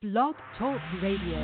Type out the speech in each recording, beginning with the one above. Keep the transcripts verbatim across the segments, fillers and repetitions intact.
Blog Talk Radio.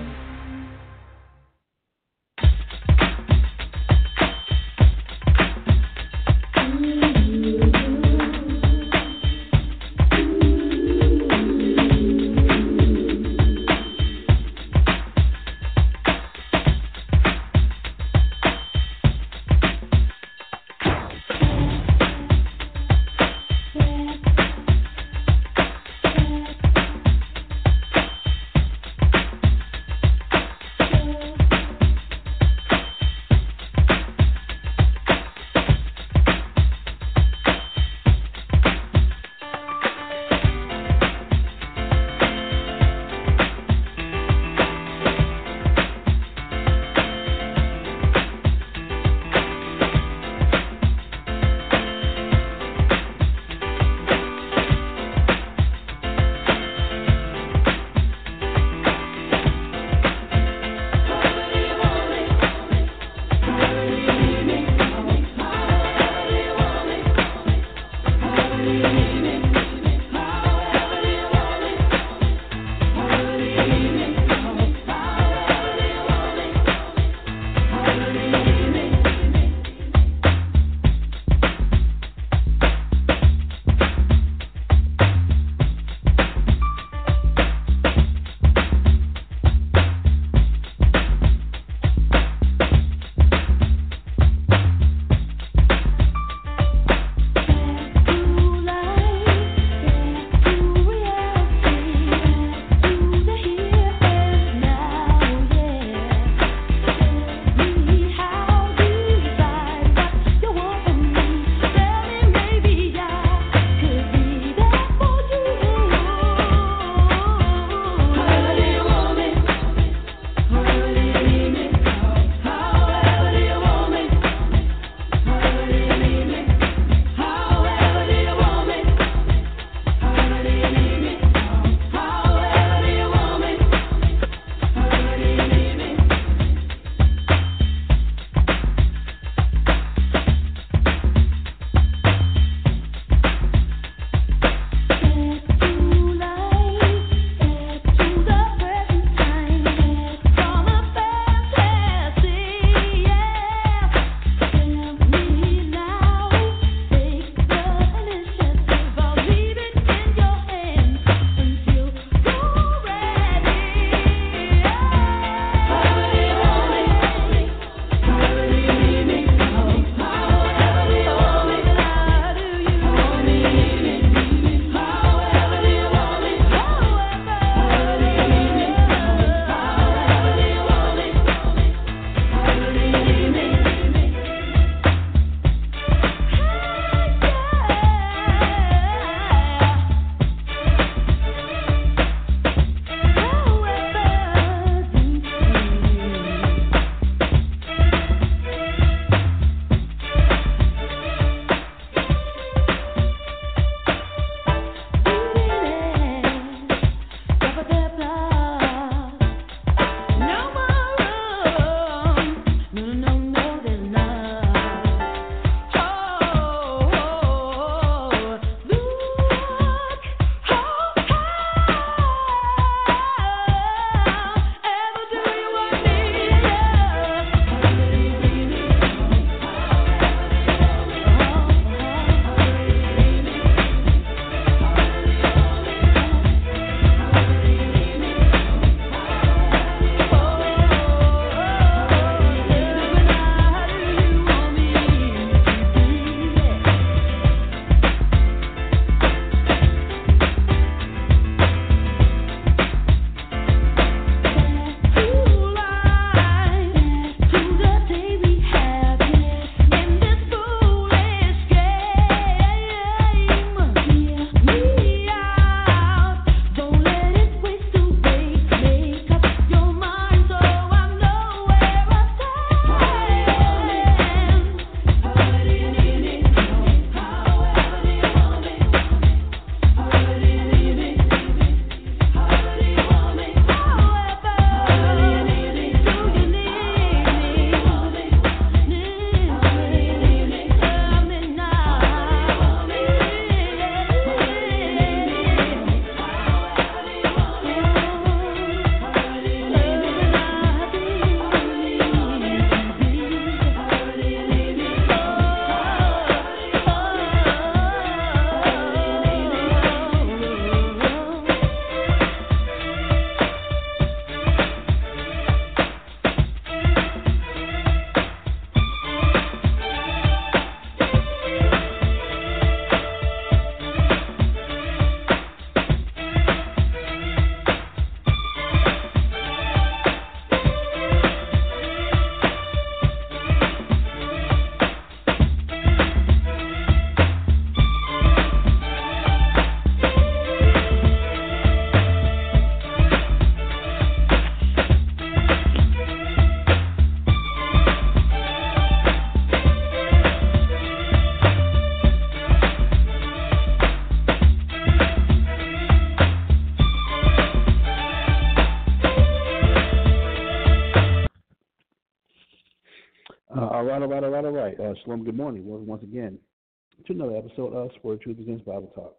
right, all right, all right, all right. Uh, Shalom, good morning. Welcome once again to another episode of Word Truth Begins Bible Talk.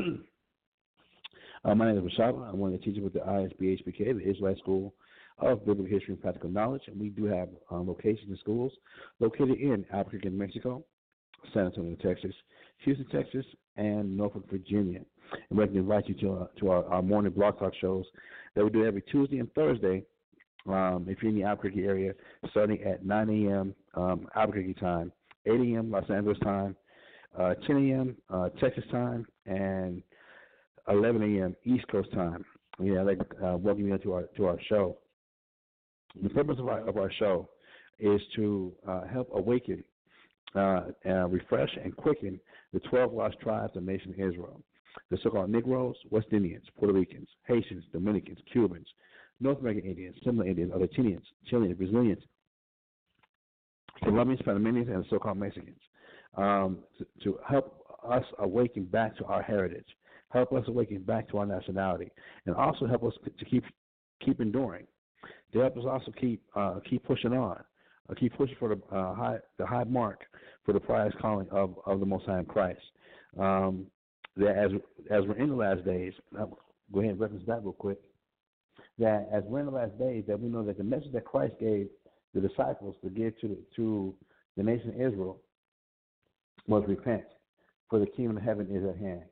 uh, my name is Rashad. I'm one of the teachers with the I S B H P K, the Israelite School of Biblical History and Practical Knowledge, and we do have um, locations and schools located in Albuquerque, Mexico, San Antonio, Texas, Houston, Texas, and Norfolk, Virginia. And we can invite you to, uh, to our, our morning blog talk shows that we do every Tuesday and Thursday. Um, if you're in the Albuquerque area, starting at nine a.m. Um, Albuquerque time, eight a.m. Los Angeles time, uh, ten a.m. Uh, Texas time, and eleven a.m. East Coast time. Yeah, I'd like to uh, welcome you to our to our show. The purpose of our of our show is to uh, help awaken, uh, uh, refresh, and quicken the twelve lost tribes of the nation of Israel. The so-called Negroes, West Indians, Puerto Ricans, Haitians, Dominicans, Cubans, North American Indians, Similar Indians, Argentinians, Chileans, Brazilians, Colombians, Panamanians, and the so-called Mexicans, um, to, to help us awaken back to our heritage, help us awaken back to our nationality, and also help us to keep keep enduring. To help us also keep uh, keep pushing on, uh, keep pushing for the uh, high the high mark for the prize calling of, of the Most High in Christ. Um, that as as we're in the last days, I'll go ahead and reference that real quick. That as we're in the last days, that we know that the message that Christ gave the disciples to give to the, to the nation of Israel was repent, for the kingdom of heaven is at hand.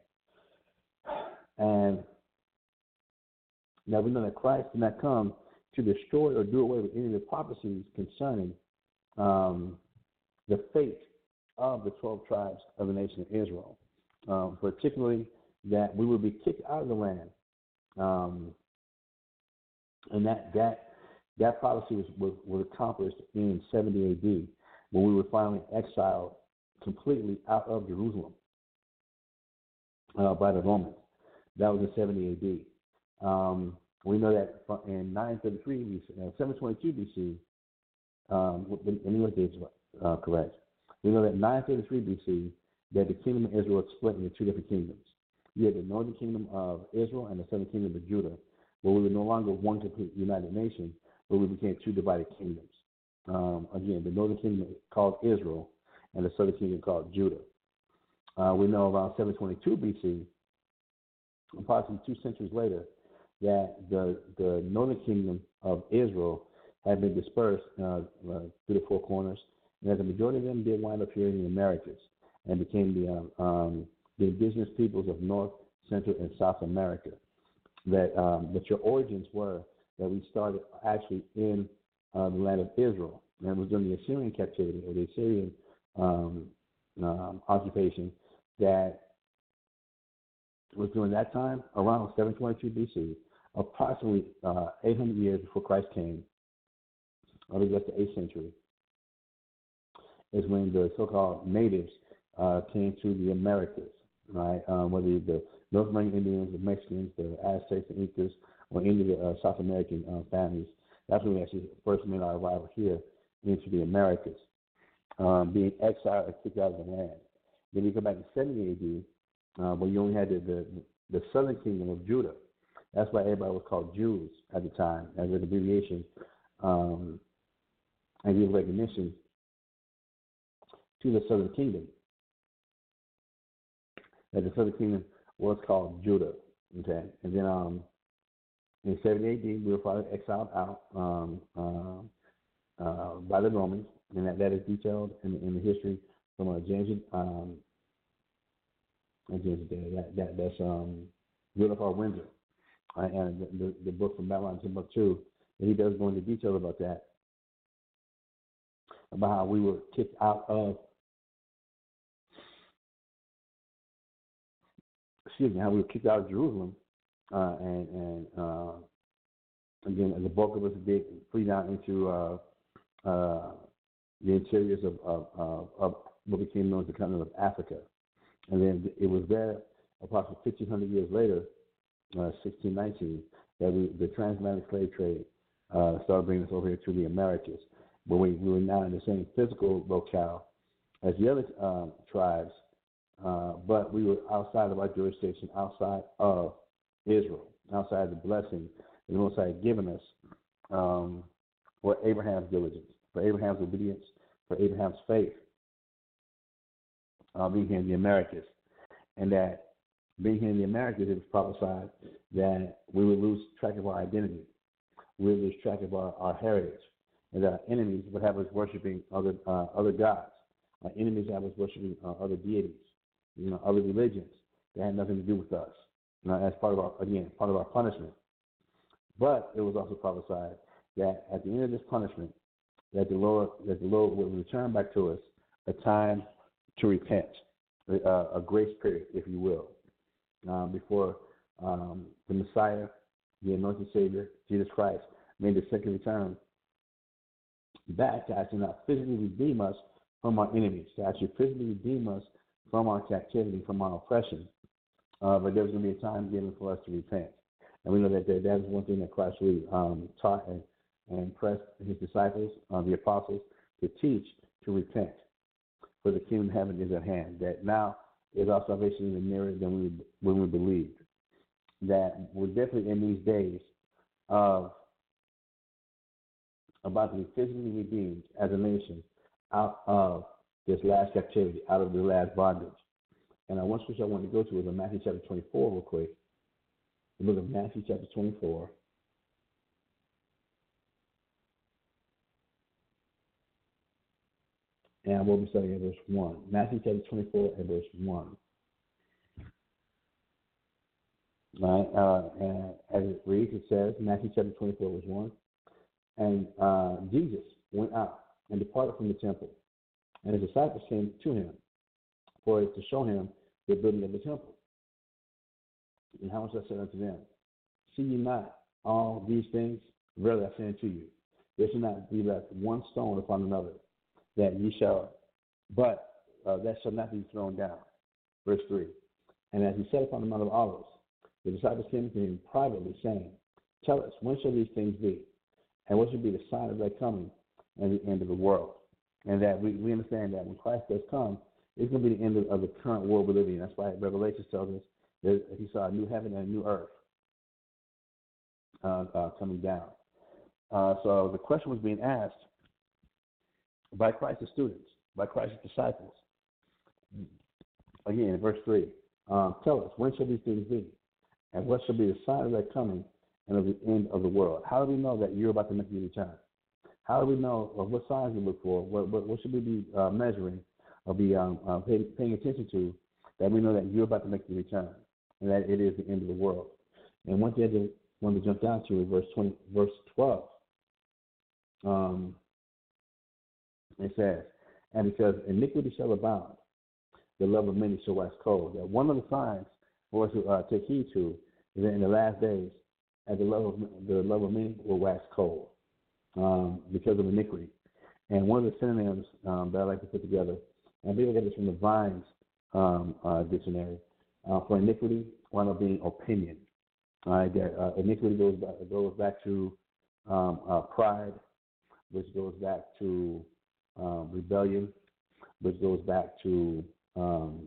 And now we know that Christ did not come to destroy or do away with any of the prophecies concerning um, the fate of the twelve tribes of the nation of Israel, um, particularly that we would be kicked out of the land. Um, And that that that prophecy was, was, was accomplished in seventy A D when we were finally exiled completely out of Jerusalem uh, by the Romans. That was in seventy A D. Um, we know that in nine thirty-three B C, uh, seven twenty-two B C, um, anyway, is uh, correct. We know that nine thirty-three B C that the kingdom of Israel split into two different kingdoms. You had the northern kingdom of Israel and the southern kingdom of Judah, where we were no longer one complete united nation, but we became two divided kingdoms. Um, again, the northern kingdom called Israel, and the southern kingdom called Judah. Uh, we know around seven twenty-two B C, approximately two centuries later, that the the northern kingdom of Israel had been dispersed uh, uh, through the four corners, and that the majority of them did wind up here in the Americas and became the um, um, the indigenous peoples of North, Central, and South America. That um, that your origins were that we started actually in uh, the land of Israel, and it was during the Assyrian captivity or the Assyrian um, um, occupation that was during that time around seven twenty-two B C, approximately uh, eight hundred years before Christ came, or just the eighth century, is when the so-called natives uh, came to the Americas, right? Um, whether the North American Indians, the Mexicans, the Aztecs, the Incas, or any of the uh, South American uh, families. That's when we actually first made our arrival here into the Americas, um, being exiled and kicked out of the land. Then you come back to seventy A D, uh, where you only had the, the, the southern kingdom of Judah. That's why everybody was called Jews at the time, as an abbreviation, um, and give recognition to the southern kingdom. That the southern kingdom was called Judah, okay? And then um, in seventy A D, we were finally exiled out um, uh, uh, by the Romans, and that, that is detailed in, in the history from uh, James, um, James that, that, that's um, Willifar Windsor, uh, and the, the, the book from Babylon Timbuktu, and he does go into detail about that, about how we were kicked out of excuse me, how we were kicked out of Jerusalem, uh, and, and uh, again, the bulk of us did flee down into uh, uh, the interiors of, of, of, of what became known as the continent of Africa. And then it was there, approximately fifteen hundred years later, uh, sixteen nineteen, that we, the transatlantic slave trade uh, started bringing us over here to the Americas, where we, we were now in the same physical locale as the other uh, tribes, Uh, but we were outside of our jurisdiction, outside of Israel, outside the blessing that the Most High had given us um, for Abraham's diligence, for Abraham's obedience, for Abraham's faith uh, being here in the Americas, and that being here in the Americas, it was prophesied that we would lose track of our identity, we would lose track of our, our heritage, and that our enemies would have us worshiping other uh, other gods. Our enemies have us worshiping uh, other deities, you know, other religions that had nothing to do with us. You know, as part of our again part of our punishment. But it was also prophesied that at the end of this punishment, that the Lord that the Lord would return back to us a time to repent, a, a grace period, if you will, um, before um, the Messiah, the anointed Savior, Jesus Christ, made the second return back to actually not physically redeem us from our enemies, to actually physically redeem us from our captivity, from our oppression. Uh, but there's going to be a time given for us to repent. And we know that that, that is one thing that Christ really um, taught and, and pressed his disciples, uh, the apostles, to teach, to repent. For the kingdom of heaven is at hand. That now is our salvation even nearer than we when we believed. That we're definitely in these days of about to be physically redeemed as a nation out of this last captivity, out of the last bondage. And uh, one scripture I want to go to is in Matthew chapter twenty-four real quick. The book of Matthew chapter twenty-four. And we'll be studying at verse one. Matthew chapter twenty-four and verse one. Right, uh, and as it reads, it says, Matthew chapter twenty-four, verse one. And uh, Jesus went out and departed from the temple, and his disciples came to him for to show him the building of the temple. And how much I said unto them, see ye not all these things? Verily I say unto you, there shall not be left one stone upon another, that ye shall, but uh, that shall not be thrown down. Verse three. And as he sat upon the Mount of Olives, the disciples came to him privately, saying, tell us, when shall these things be? And what shall be the sign of thy coming and the end of the world? And that we, we understand that when Christ does come, it's going to be the end of, of the current world we live in. That's why Revelation tells us that he saw a new heaven and a new earth uh, uh, coming down. Uh, so the question was being asked by Christ's students, by Christ's disciples. Again, in verse three, um, tell us, when shall these things be? And what shall be the sign of thy coming and of the end of the world? How do we know that you're about to make your return? How do we know of what signs we look for? What, what, what should we be uh, measuring or be um, uh, pay, paying attention to that we know that you're about to make your return and that it is the end of the world? And one thing I want to jump down to is verse twenty, verse twelve. Um, it says, and because iniquity shall abound, the love of many shall wax cold. That one of the signs for us to uh, take heed to is that in the last days, as the love of the love of many will wax cold um, because of iniquity. And one of the synonyms um, that I like to put together, and I believe I got this from the Vines um, uh, dictionary, uh, for iniquity wound up being opinion. All right, that uh, iniquity goes back, goes back to um, uh, pride, which goes back to um, rebellion, which goes back to um,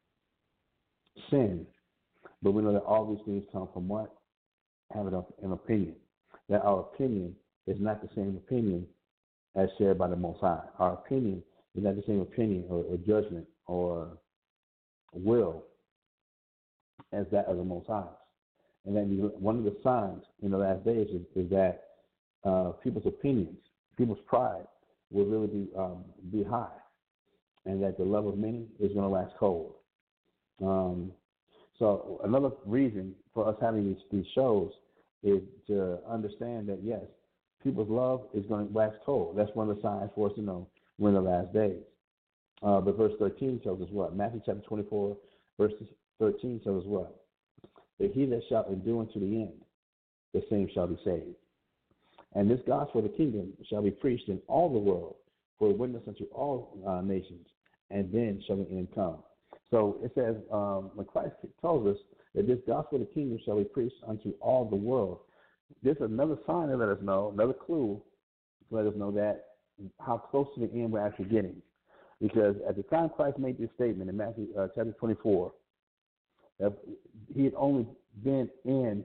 sin. But we know that all these things come from what? Having an opinion. That our opinion is not the same opinion as shared by the Most High. Our opinion is not the same opinion or, or judgment or will as that of the Most High. And then one of the signs in the last days is, is that uh, people's opinions, people's pride will really be um, be high, and that the love of many is going to wax cold. Um, so another reason for us having these, these shows is to understand that, yes, people's love is going to wax cold. That's one of the signs for us to know we're in the last days. Uh, but verse thirteen tells us what? Matthew chapter twenty-four, verse thirteen tells us what? That he that shall endure unto the end, the same shall be saved. And this gospel of the kingdom shall be preached in all the world for a witness unto all uh, nations, and then shall the end come. So it says, um, when Christ tells us that this gospel of the kingdom shall be preached unto all the world, this is another sign to let us know, another clue to let us know that how close to the end we're actually getting. Because at the time Christ made this statement in Matthew uh, chapter twenty-four, that he had only been in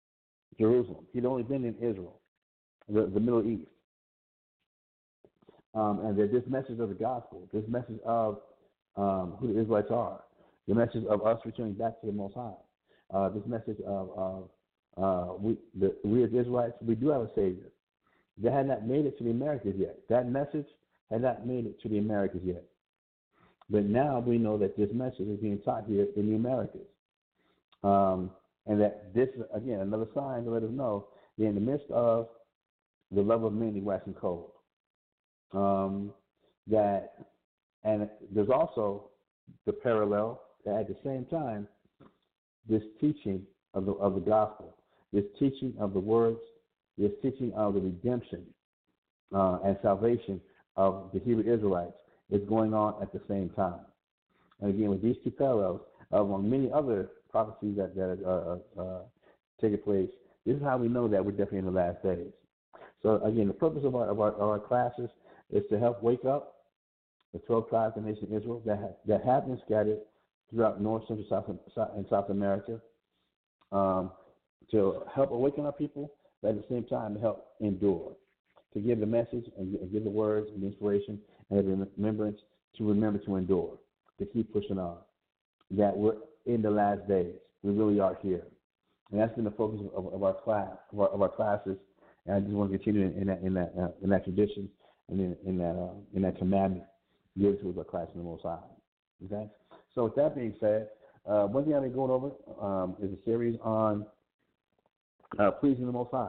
Jerusalem. He'd only been in Israel, the, the Middle East. um, and that this message of the gospel, this message of um, who the Israelites are, the message of us returning back to the Most High, uh, this message of, of uh, we, the, we as Israelites, we do have a Savior. That had not made it to the Americas yet. That message had not made it to the Americas yet. But now we know that this message is being taught here in the Americas. Um, and that this is, again, another sign to let us know that in the midst of the love of many waxing cold, um, that, and there's also the parallel that at the same time, this teaching of the, of the gospel, this teaching of the words, this teaching of the redemption uh, and salvation of the Hebrew Israelites is going on at the same time. And again, with these two parallels, uh, among many other prophecies that, that are uh, uh, taking place, this is how we know that we're definitely in the last days. So again, the purpose of our, of our, of our classes is to help wake up the twelve tribes of the nation of Israel that have, that have been scattered throughout North, Central, South, and South America, um, to help awaken our people, but at the same time to help endure, to give the message and give the words and the inspiration and the remembrance to remember to endure, to keep pushing on, that we're in the last days. We really are here. And that's been the focus of, of our class, of our, of our classes. And I just want to continue in, in that in that uh, in that tradition and in, in that uh, in that commandment given to us by Christ in the Most High. Okay. So with that being said, uh, one thing I've been going over um, is a series on uh, pleasing the Most High.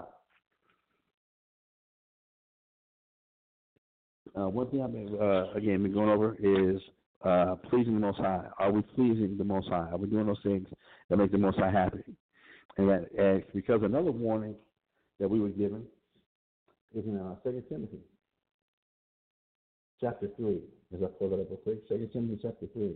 Uh, one thing I've been uh, again been going over is uh, pleasing the Most High. Are we pleasing the Most High? Are we doing those things that make the Most High happy? And, that, and because another warning that we were given is in uh, Second Timothy, chapter three. As I pull that up real quick, Second Timothy, chapter three.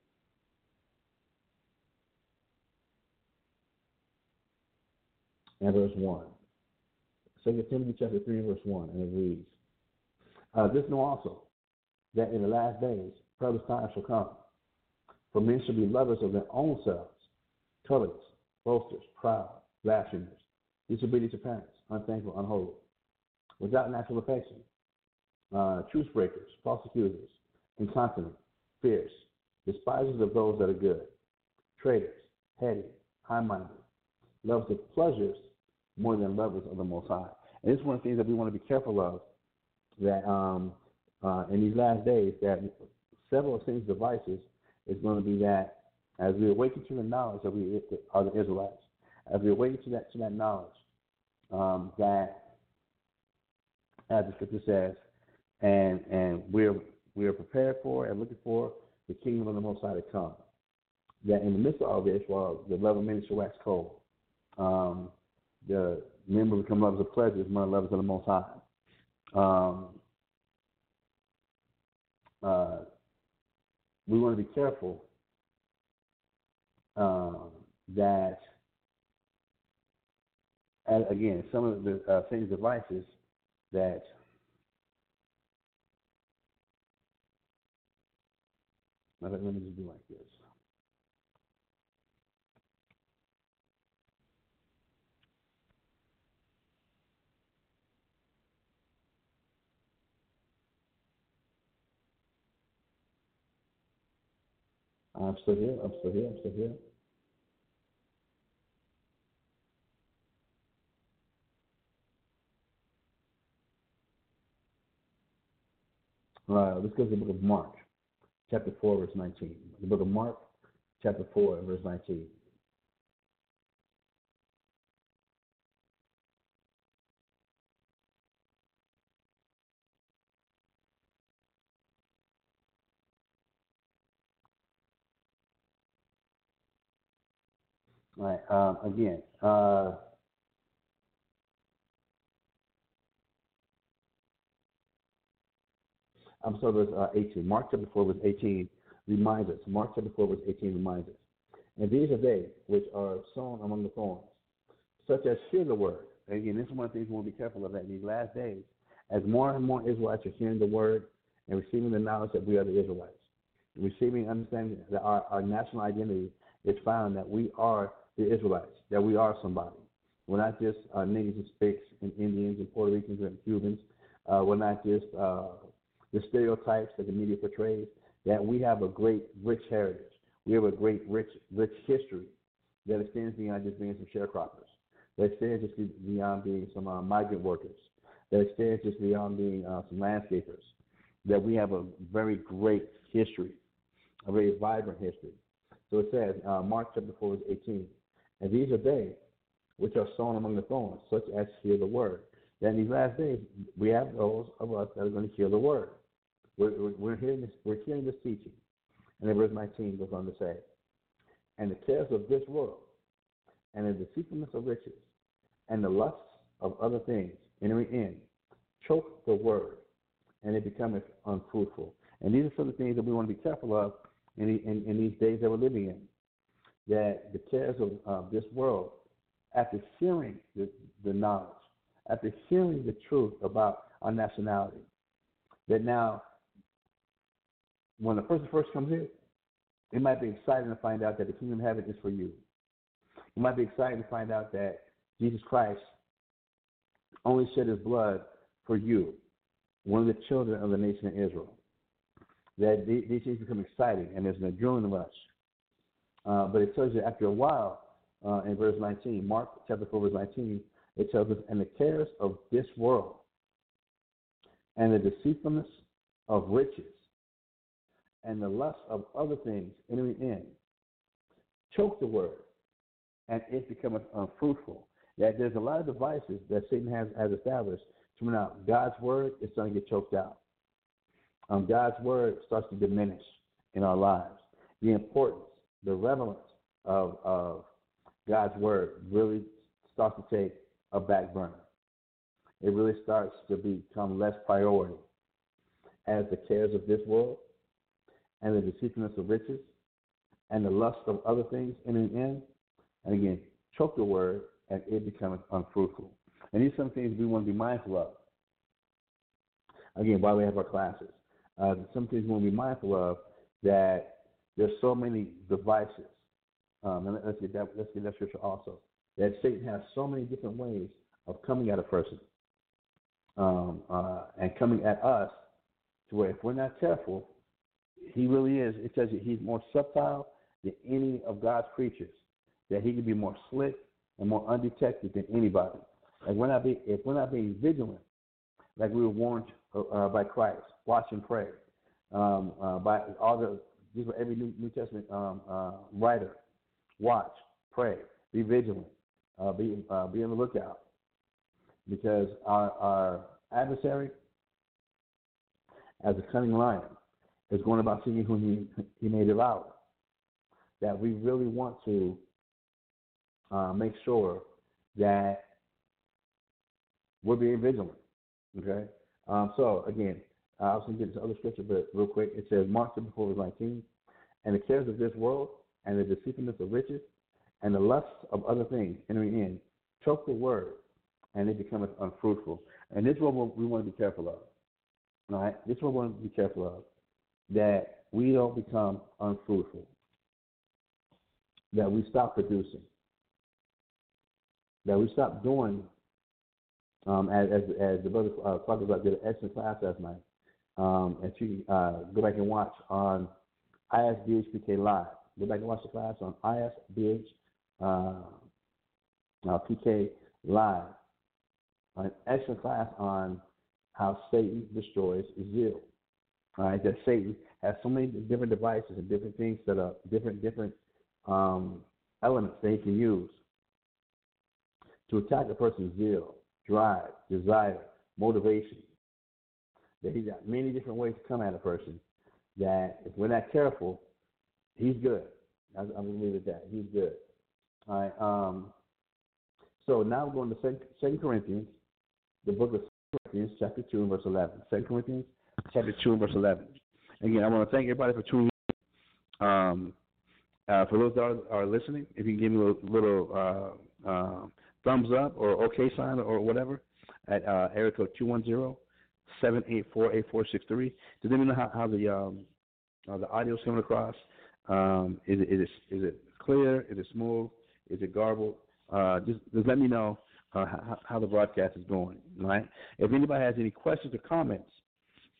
And verse one. Second Timothy, chapter three, verse one, and it reads, uh, this know also, that in the last days perilous times shall come. For men shall be lovers of their own selves, covetous, boasters, proud, blasphemers, disobedient to parents, unthankful, unholy, without natural affection, uh, truce breakers, false accusers, incontinent, fierce, despisers of those that are good, traitors, heady, high-minded, lovers of pleasures more than lovers of the Most High. And this is one of the things that we want to be careful of, that um, uh, in these last days, that several of Satan's devices is going to be that as we awaken to the knowledge that we are the Israelites, as we awaken to that to that knowledge, um, that as the scripture says, and and we're we're prepared for and looking for the kingdom of the Most High to come. That in the midst of all this, while the love of many shall wax cold, um, the men will become lovers of pleasures, more lovers of the Most High. Um, uh, we want to be careful um, that, and again, some of the uh, Satan's devices that let me just do like this. I'm still here. I'm still here. I'm still here. All right, let's go to the book of Mark, chapter four, verse nineteen. The book of Mark, chapter four, verse nineteen. All right, um, again, uh, I'm sorry, verse uh, eighteen. Mark chapter four, verse eighteen reminds us. Mark chapter four, verse eighteen reminds us. And these are they which are sown among the thorns, such as hear the word. And again, this is one of the things we want to be careful of that in these last days. As more and more Israelites are hearing the word and receiving the knowledge that we are the Israelites, receiving understanding that our, our national identity is found that we are the Israelites, that we are somebody. We're not just uh, natives and speaks and Indians and Puerto Ricans and Cubans. Uh, we're not just uh, the stereotypes that the media portrays, that we have a great, rich heritage. We have a great, rich, rich history that extends beyond just being some sharecroppers, that extends just beyond being some uh, migrant workers, that extends just beyond being uh, some landscapers, that we have a very great history, a very vibrant history. So it says, uh, Mark chapter four, verse eighteen, and these are they which are sown among the thorns, such as hear the word. That in these last days, we have those of us that are going to hear the word. We're, we're, hearing, this, we're hearing this teaching. And then verse nineteen goes on to say, and the cares of this world, and the deceitfulness of riches, and the lusts of other things entering in, choke the word, and it becometh unfruitful. And these are some of the things that we want to be careful of in, in, in these days that we're living in. That the cares of uh, this world, after hearing the, the knowledge, after hearing the truth about our nationality, that now, when the person first comes in, it might be exciting to find out that the kingdom of heaven is for you. It might be exciting to find out that Jesus Christ only shed his blood for you, one of the children of the nation of Israel. That these things become exciting, and there's an adrenaline rush. Uh, but it tells you after a while, uh, in verse nineteen, Mark chapter four, verse nineteen, it tells us, and the cares of this world, and the deceitfulness of riches, and the lust of other things entering in, choke the word, and it becometh unfruitful. That there's a lot of devices that Satan has, has established to bring out God's word is starting to get choked out. Um, God's word starts to diminish in our lives. The importance, the relevance of, of God's word really starts to take a back burner. It really starts to become less priority as the cares of this world and the deceitfulness of riches and the lust of other things entering in, and again, choke the word, and it becomes unfruitful. And these are some things we want to be mindful of. Again, while we have our classes, uh, some things we want to be mindful of, that there's so many devices. Um, and let's get that. Let's get that scripture also. That Satan has so many different ways of coming at a person, um, uh, and coming at us, to where if we're not careful, he really is. It says that he's more subtle than any of God's creatures. That he can be more slick and more undetected than anybody. Like we're not be, if we're not being vigilant, like we were warned uh, by Christ, watch and pray. Um, uh, by all the, these were every New, New Testament um, uh, writer. Watch, pray, be vigilant, uh, be uh, be on the lookout, because our our adversary, as a cunning lion, is going about seeking whom he he may devour. That we really want to uh, make sure that we're being vigilant. Okay. Um, so again, uh, I was going to get to other scripture, but real quick, it says Mark chapter four, verse nineteen, and the cares of this world, and the deceitfulness of riches, and the lusts of other things entering in, choke the word, and it becometh unfruitful. And this is what we want to be careful of. All right? This is what we want to be careful of, that we don't become unfruitful, that we stop producing, that we stop doing, um, as, as, as the brother uh, talked about, did an excellent class last night. Um, and you uh, go back and watch on I S B H P K Live. Go back and watch the class on I S B H uh, uh, P K Live. An excellent class on how Satan destroys zeal. All right, that Satan has so many different devices and different things that are different, different um, elements that he can use to attack a person's zeal, drive, desire, motivation. That he's got many different ways to come at a person. That if we're not careful, he's good. I'm going to leave it at that. He's good. All right. Um, so now we're going to Second Corinthians, the book of Second Corinthians, chapter two and verse eleven. Second Corinthians, chapter two and verse eleven. Again, I want to thank everybody for tuning in. Um, uh, for those that are, are listening, if you can give me a little, little uh, uh, thumbs up or okay sign or whatever at uh, area code two one zero, seven eight four, eight four six three. Does anyone know how, how the um, uh, the audio is coming across? Um, is, it, is, it, is it clear? Is it smooth? Is it garbled? Uh, just, just let me know uh, how, how the broadcast is going. All right. If anybody has any questions or comments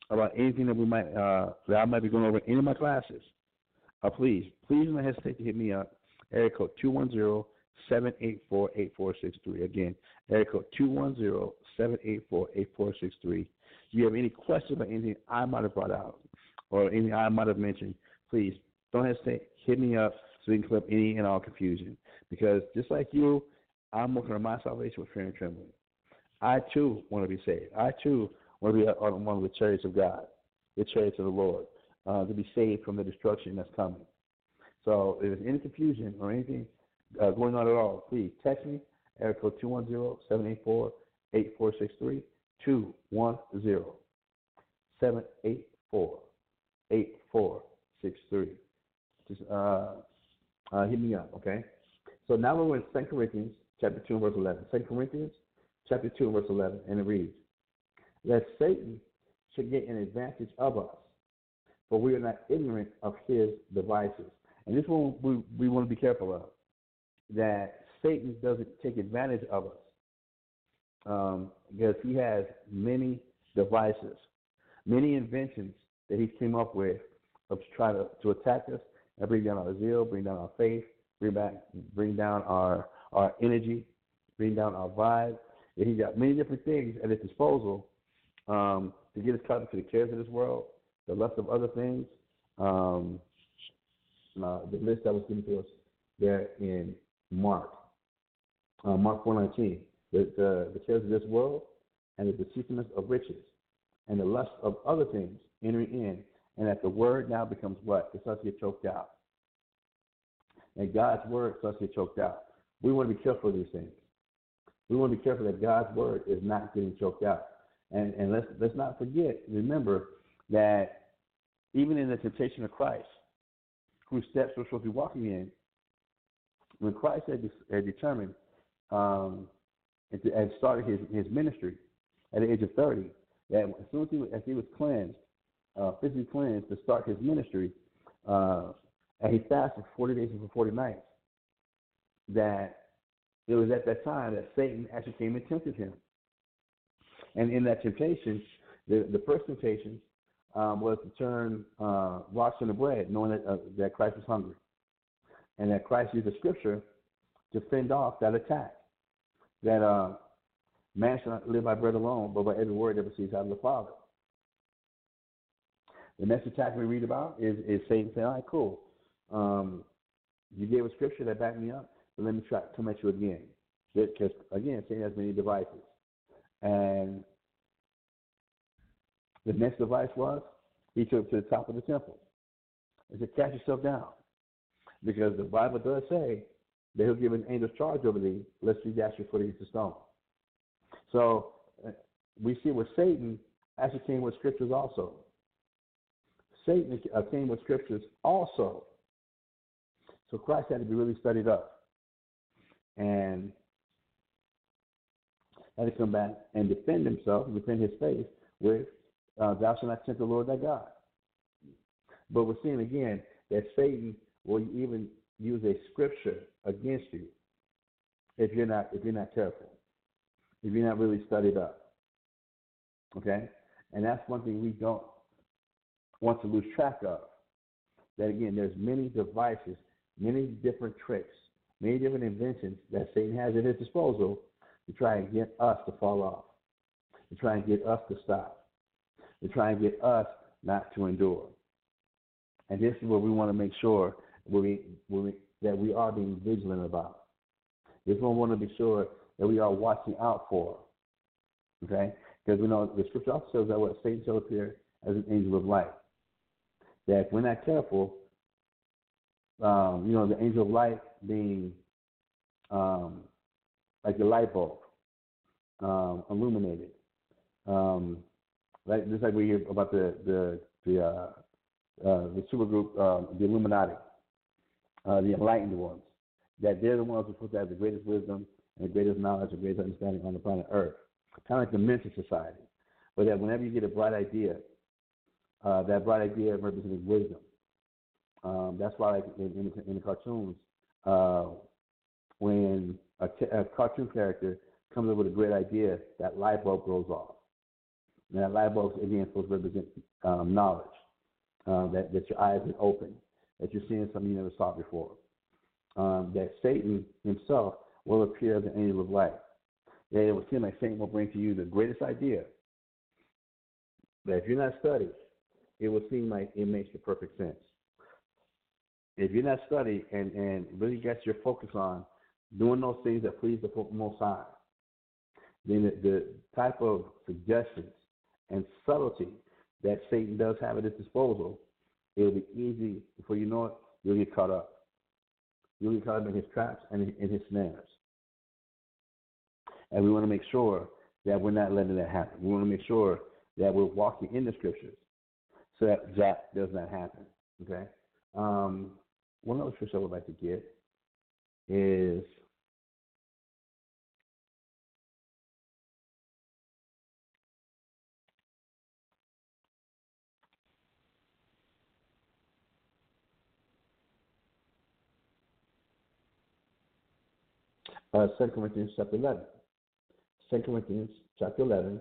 about anything that we might uh, that I might be going over in any of my classes, uh, please, please don't hesitate to hit me up. Area code two one zero, seven eight four, eight four six three. Again, area code two one zero, seven eight four, eight four six three. If you have any questions about anything I might have brought out or anything I might have mentioned, please don't hesitate. Hit me up so we can clear up any and all confusion. Because just like you, I'm working on my salvation with fear and trembling. I, too, want to be saved. I, too, want to be on one of the chariots of God, the chariots of the Lord, uh, to be saved from the destruction that's coming. So if there's any confusion or anything uh, going on at all, please text me, area code two one zero, seven eight four, eight four six three, two one zero, seven eight four, eight four six three. Just uh, uh, hit me up, okay? So now we're in Second Corinthians chapter two, verse eleven. Second Corinthians chapter two, verse eleven, and it reads, that Satan should get an advantage of us, for we are not ignorant of his devices. And this one we, we want to be careful of, that Satan doesn't take advantage of us, um, because he has many devices, many inventions that he came up with of trying to, to attack us and bring down our zeal, bring down our faith, bring back, bring down our our energy, bring down our vibe. And he's got many different things at his disposal um, to get us caught into the cares of this world, the lust of other things, um, uh, the list that was given to us there in Mark, uh, Mark four nineteen, the, the, the cares of this world and the deceitfulness of riches and the lust of other things entering in, and that the word now becomes what? It starts to get choked out. And God's word starts to get choked out. We want to be careful of these things. We want to be careful that God's word is not getting choked out. And, and let's, let's not forget, remember, that even in the temptation of Christ, whose steps we're supposed to be walking in, when Christ had, had determined um, and, to, and started his, his ministry at the age of thirty, that as soon as he, as he was cleansed, uh, physically cleansed to start his ministry, uh, and he fasted for forty days and for forty nights, that it was at that time that Satan actually came and tempted him. And in that temptation, the, the first temptation um, was to turn uh, rocks into bread, knowing that, uh, that Christ was hungry. And that Christ used the scripture to fend off that attack, that uh, man shall not live by bread alone, but by every word that proceeds out of the Father. The next attack we read about is, is Satan saying, all right, cool. Um, you gave a scripture that backed me up, but let me try to come at you again. Because, again, Satan has many devices. And the next device was, he took it to the top of the temple. He said, cast yourself down. Because the Bible does say that he'll give an angel's charge over thee, lest you dash your foot against a stone. So uh, we see where Satan actually came with scriptures also. Satan uh, came with scriptures also. So Christ had to be really studied up and had to come back and defend himself, defend his faith with, uh, thou shalt not tempt the Lord thy God. But we're seeing again that Satan will even use a scripture against you if you're not if you're not careful, if you're not really studied up. Okay? And that's one thing we don't want to lose track of. That again, there's many devices, many different tricks, many different inventions that Satan has at his disposal to try and get us to fall off, to try and get us to stop, to try and get us not to endure. And this is what we want to make sure we, we, that we are being vigilant about. This is what we want to be sure that we are watching out for. Okay? Because we know the scripture also says that what Satan shall appear as an angel of light. That if we're not careful, um, you know, the angel of light being um, like the light bulb, um, illuminated. Um, like, just like we hear about the the the uh, uh, the supergroup, um, the Illuminati, uh, the enlightened ones, that they're the ones who are supposed to have the greatest wisdom and the greatest knowledge and greatest understanding on the planet Earth, kind of like the Mensa Society. But that whenever you get a bright idea, uh, that bright idea represents wisdom. Um, that's why, like in, in, the, in the cartoons, uh, when a, a cartoon character comes up with a great idea, that light bulb goes off. And that light bulb, again, supposed to represent um, knowledge, uh, that, that your eyes are open, that you're seeing something you never saw before. Um, that Satan himself will appear as an angel of light. That it will seem like Satan will bring to you the greatest idea. That if you're not studied, it will seem like it makes the perfect sense. If you're not studied and, and really got your focus on doing those things that please the Most High, then the, the type of suggestions and subtlety that Satan does have at his disposal, it'll be easy, before you know it, you'll get caught up. You'll get caught up in his traps and in his snares. And we want to make sure that we're not letting that happen. We want to make sure that we're walking in the scriptures so that that does not happen. Okay? Um, one other scripture I would like to get is uh, Second Corinthians chapter eleven. Second Corinthians chapter eleven.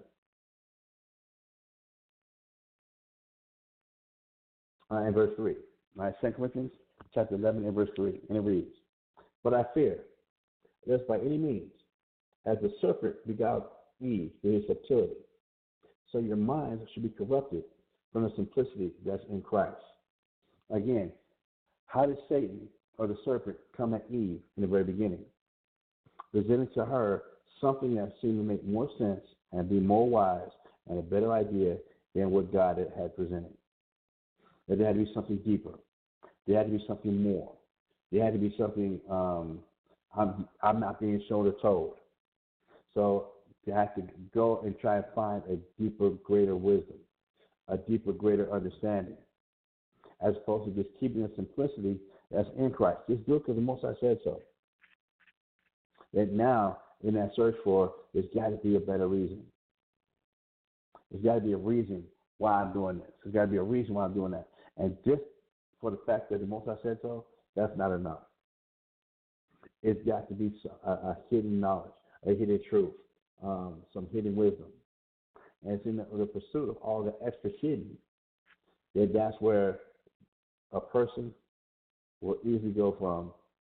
Uh, and verse three. All right, Second Corinthians chapter eleven and verse three. And it reads, "But I fear, lest by any means, as the serpent beguiled Eve through his subtlety, so your minds should be corrupted from the simplicity that's in Christ." Again, how did Satan or the serpent come at Eve in the very beginning? Presenting to her something that seemed to make more sense and be more wise and a better idea than what God had presented. That there had to be something deeper. There had to be something more. There had to be something um, I'm, I'm not being shown or told. So you have to go and try and find a deeper, greater wisdom, a deeper, greater understanding, as opposed to just keeping the simplicity that's in Christ. Just do it because the Most High said so. That now, in that search for, there's got to be a better reason. There's got to be a reason why I'm doing this. There's got to be a reason why I'm doing that. And just for the fact that the Most High said so, that's not enough. It's got to be a, a hidden knowledge, a hidden truth, um, some hidden wisdom. And it's in the, the pursuit of all the extra hidden that that's where a person will easily go from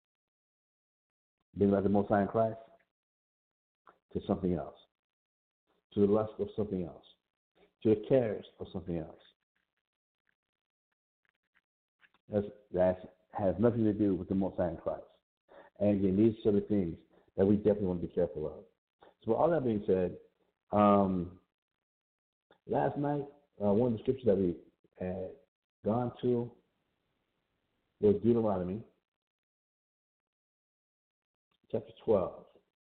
being like the Most High in Christ to something else, to the lust of something else, to the cares of something else. That's, that has nothing to do with the Most High in Christ. And again, these are the things that we definitely want to be careful of. So with all that being said, um, last night, uh, one of the scriptures that we had gone to was Deuteronomy chapter twelve.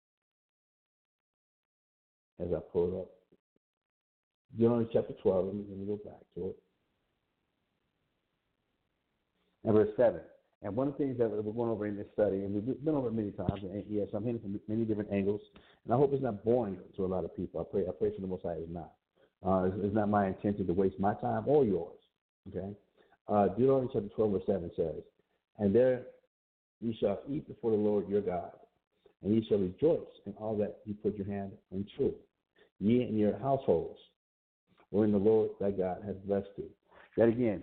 As I pull it up. Deuteronomy chapter twelve, let me, let me go back to it. And verse seven. And one of the things that we're going over in this study, and we've been over it many times, and yes, I'm hitting from many different angles, and I hope it's not boring to a lot of people. I pray, I pray for the Most High it's not. Uh, it's, it's not my intention to waste my time or yours. Okay. Uh, Deuteronomy chapter twelve, verse seven says, "And there ye shall eat before the Lord your God, and ye shall rejoice in all that you put your hand unto, ye and your households, wherein the Lord thy God has blessed thee." That again,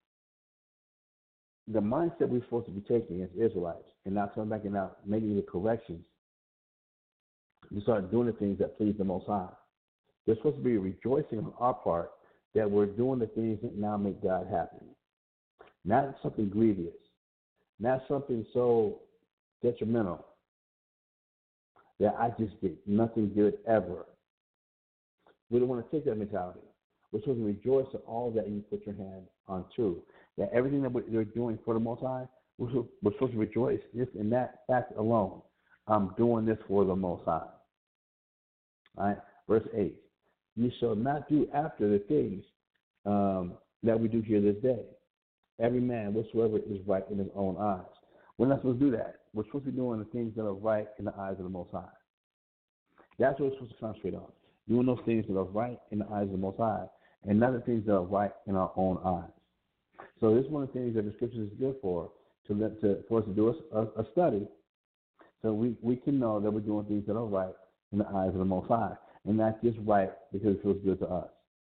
the mindset we're supposed to be taking as Israelites, and not coming back and not making the corrections, we start doing the things that please the Most High. There's supposed to be rejoicing on our part that we're doing the things that now make God happy. Not something grievous, not something so detrimental that I just get nothing good ever. We don't want to take that mentality. We're supposed to rejoice in all that you put your hand onto. That everything that we're doing for the Most High, we're supposed to rejoice just in that fact alone. I'm doing this for the Most High. All right, verse eight. "You shall not do after the things um, that we do here this day. Every man whatsoever is right in his own eyes." We're not supposed to do that. We're supposed to be doing the things that are right in the eyes of the Most High. That's what we're supposed to concentrate on. Doing those things that are right in the eyes of the Most High, and not the things that are right in our own eyes. So this is one of the things that the Scriptures is good for, to let to, for us to do a, a study, so we, we can know that we're doing things that are right in the eyes of the Most High, and not just right because it feels good to us.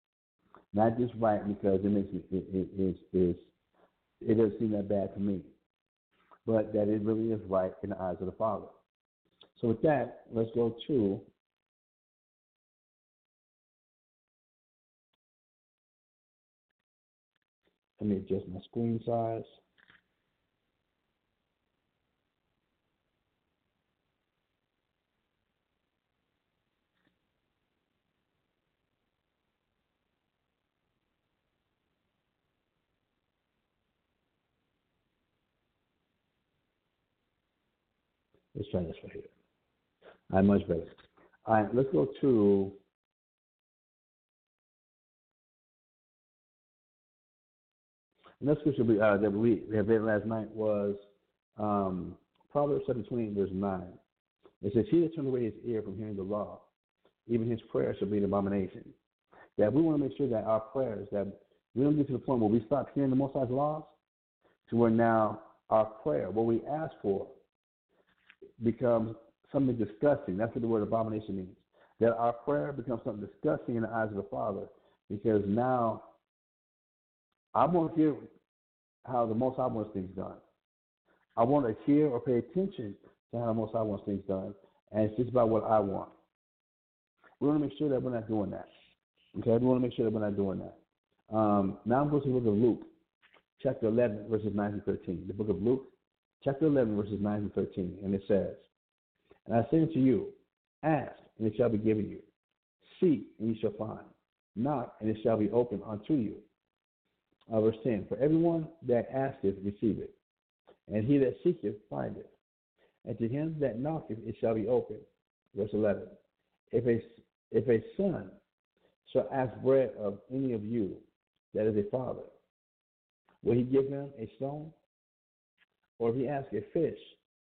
Not just right because it makes me, it, it, it, it, it doesn't seem that bad to me, but that it really is right in the eyes of the Father. So with that, let's go to let me adjust my screen size. Let's try this right here. All right, much better. All right, let's go to the next scripture we, uh, that we have read last night was um, Proverbs seventeen, verse nine. It says, "He that turned away his ear from hearing the law, even his prayer shall be an abomination." That we want to make sure that our prayers, that we don't get to the point where we stop hearing the Most High's laws, to where now our prayer, what we ask for, becomes something disgusting. That's what the word abomination means. That our prayer becomes something disgusting in the eyes of the Father, because now I want to hear how the Most High wants things done. I want to hear or pay attention to how the Most High wants things done, and it's just about what I want. We want to make sure that we're not doing that. Okay, we want to make sure that we're not doing that. Um, now I'm going to the book of Luke, chapter eleven, verses nine to thirteen. The book of Luke, chapter eleven, verses nine to thirteen, and it says, "And I say unto you, ask, and it shall be given you. Seek, and you shall find. Knock, and it shall be opened unto you." Uh, verse ten, "For everyone that asketh receiveth, and he that seeketh findeth. And to him that knocketh it shall be opened." Verse eleven, If a, if a son shall ask bread of any of you that is a father, will he give him a stone? Or if he ask a fish,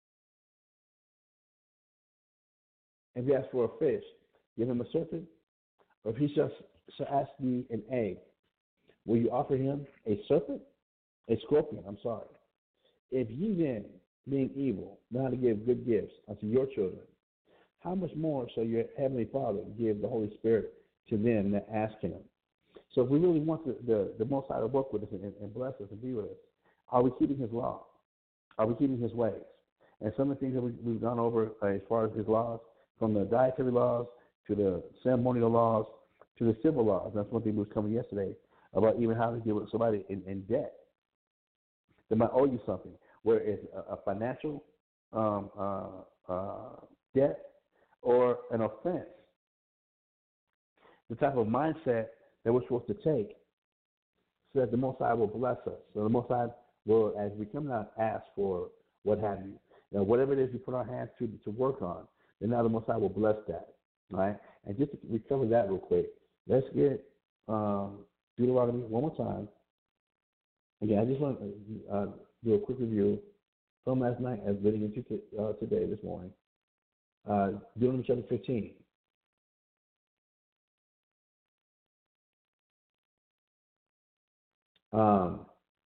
if he ask for a fish, give him a serpent? Or if he shall, shall ask thee an egg, will you offer him a serpent? A scorpion, I'm sorry. If ye then, being evil, know how to give good gifts unto your children, how much more shall your heavenly Father give the Holy Spirit to them that ask him? So if we really want the, the, the Most High to work with us and, and bless us and be with us, are we keeping his law? Are we keeping his ways? And some of the things that we, we've gone over uh, as far as his laws, from the dietary laws to the ceremonial laws to the civil laws. That's one thing we was covering yesterday about even how to deal with somebody in, in debt. They might owe you something, where it's a, a financial um, uh, uh, debt or an offense. The type of mindset that we're supposed to take so that the Most High will bless us. So the Most High will, as we come out, ask for what have you. You know, whatever it is we put our hands to to work on, then now the Most High will bless that. Right? And just to recover that real quick, let's get um, Deuteronomy one more time. Again, I just want to uh, do a quick review from last night as leading into t- uh, today, this morning. Uh, Deuteronomy chapter fifteen. Um,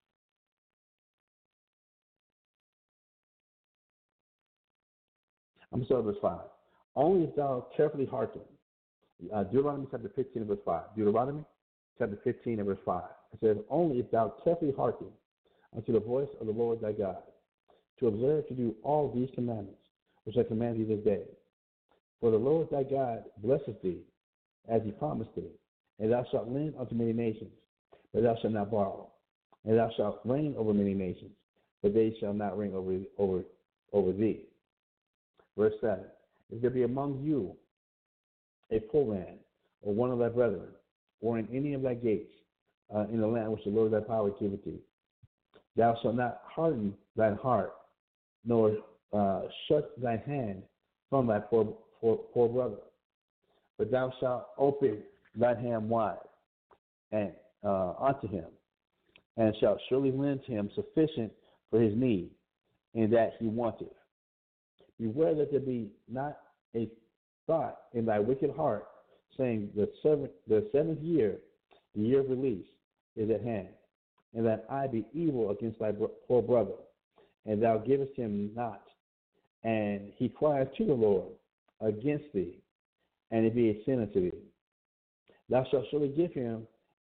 I'm going to start with verse five. Only if thou carefully hearken. Uh, Deuteronomy chapter fifteen and verse five. Deuteronomy chapter fifteen and verse five. It says, "Only if thou carefully hearken unto the voice of the Lord thy God, to observe to do all these commandments, which I command thee this day. For the Lord thy God blesseth thee, as he promised thee, and thou shalt lend unto many nations, but thou shalt not borrow. And thou shalt reign over many nations, but they shall not reign over, over, over thee." Verse seven, "If there be among you a poor man, or one of thy brethren, or in any of thy gates, uh, in the land which the Lord thy power giveth thee, thou shalt not harden thine heart, nor uh, shut thine hand from thy poor, poor, poor brother, but thou shalt open thine hand wide and uh, unto him, and shalt surely lend to him sufficient for his need, and that he wanteth. Beware that there be not a thought in thy wicked heart, saying, the seventh, the seventh year, the year of release, is at hand, and that I be evil against thy bro- poor brother, and thou givest him not, and he crieth to the Lord against thee, and it be a sin unto thee. Thou shalt surely give him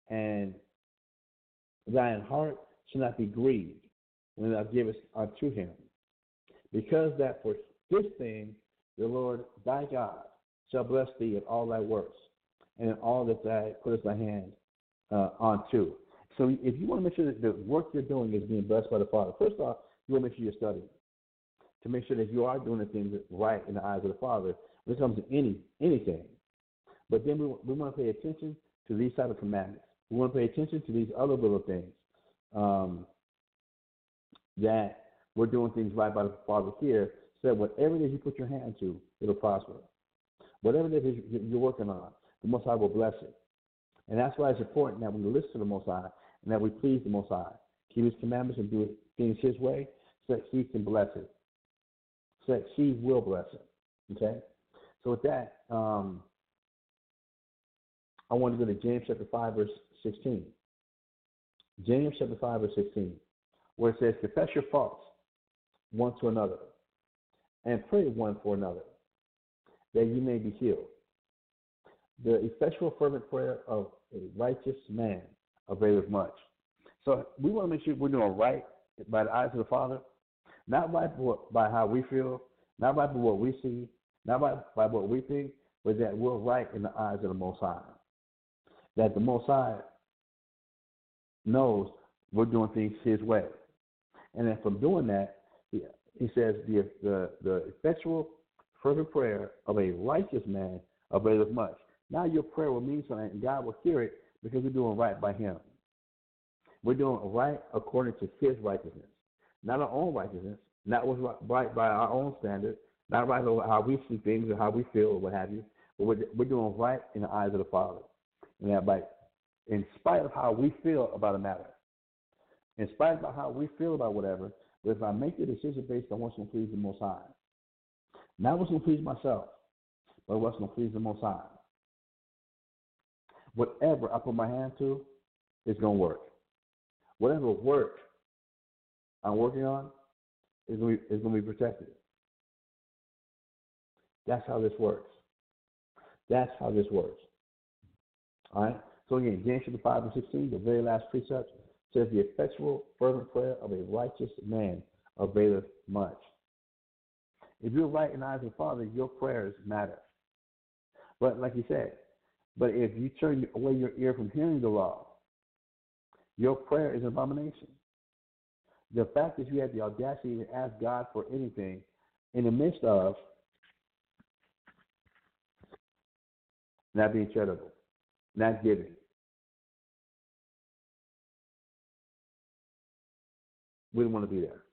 and thine heart shall not be grieved when thou givest unto him, because that for this thing the Lord thy God shall bless thee in all thy works, and in all that thou puttest thy hand uh, unto. So if you want to make sure that the work you're doing is being blessed by the Father, first off, you want to make sure you're studying to make sure that you are doing the things right in the eyes of the Father when it comes to any anything. But then we, we want to pay attention to these type of commandments. We want to pay attention to these other little things um, that we're doing things right by the Father here, so that whatever it is you put your hand to, it'll prosper. Whatever it is you're working on, the Most High will bless it. And that's why it's important that we listen to the Most High and that we please the Most High. Keep His commandments and do things His way so that He can bless it, so that He will bless it. Okay? So with that, um, I want to go to James chapter five, verse sixteen. James chapter five, verse sixteen, where it says, confess your faults one to another and pray one for another, that you may be healed. The effectual fervent prayer of a righteous man availeth much. So we want to make sure we're doing right by the eyes of the Father, not by, by how we feel, not by what we see, not by, by what we think, but that we're right in the eyes of the Most High. That the Most High knows we're doing things His way. And then from doing that, he, he says, the, the, the effectual fervent prayer of a righteous man availeth much. Now your prayer will mean something, and God will hear it because we're doing right by Him. We're doing right according to His righteousness, not our own righteousness, not what's right by our own standard, not right by how we see things or how we feel or what have you, but we're, we're doing right in the eyes of the Father. And that by, in spite of how we feel about a matter, in spite of how we feel about whatever, but if I make the decision based on what's going to please the Most High, not what's going to please myself, but what's going to please the Most High, whatever I put my hand to is going to work. Whatever work I'm working on is going to be, is going to be protected. That's how this works. That's how this works. All right? So again, James chapter five and sixteen, the very last precept, says the effectual fervent prayer of a righteous man availeth much. If you're right in the eyes of the Father, your prayers matter. But like you said, but if you turn away your ear from hearing the law, your prayer is an abomination. The fact that you had the audacity to ask God for anything in the midst of not being charitable, not giving. We don't want to be there.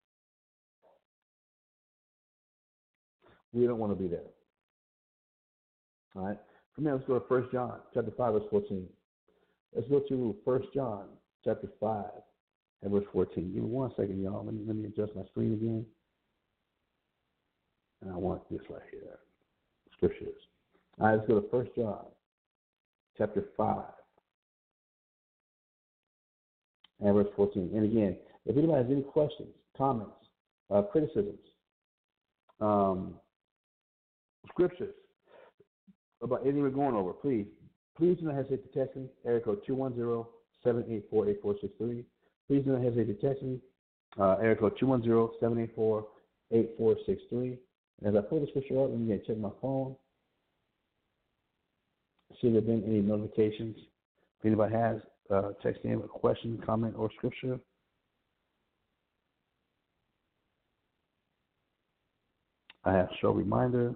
We don't want to be there. All right? From there, let's go to First John chapter five, verse fourteen. Let's go to First John chapter five and verse fourteen. Give me one second, y'all. Let me, let me adjust my screen again. And I want this right here. Scriptures. All right, let's go to First John chapter five and verse fourteen. And again, if anybody has any questions, comments, uh, criticisms, um, scriptures about anything we're going over, please, please do not hesitate to text me, area code two one zero, seven eight four, eight four six three. Please do not hesitate to text me, uh, area code two one zero, seven eight four, eight four six three. And as I pull the scripture up, let me check my phone, see if there have been any notifications. If anybody has, uh, text in a question, comment, or scripture. I have show reminder.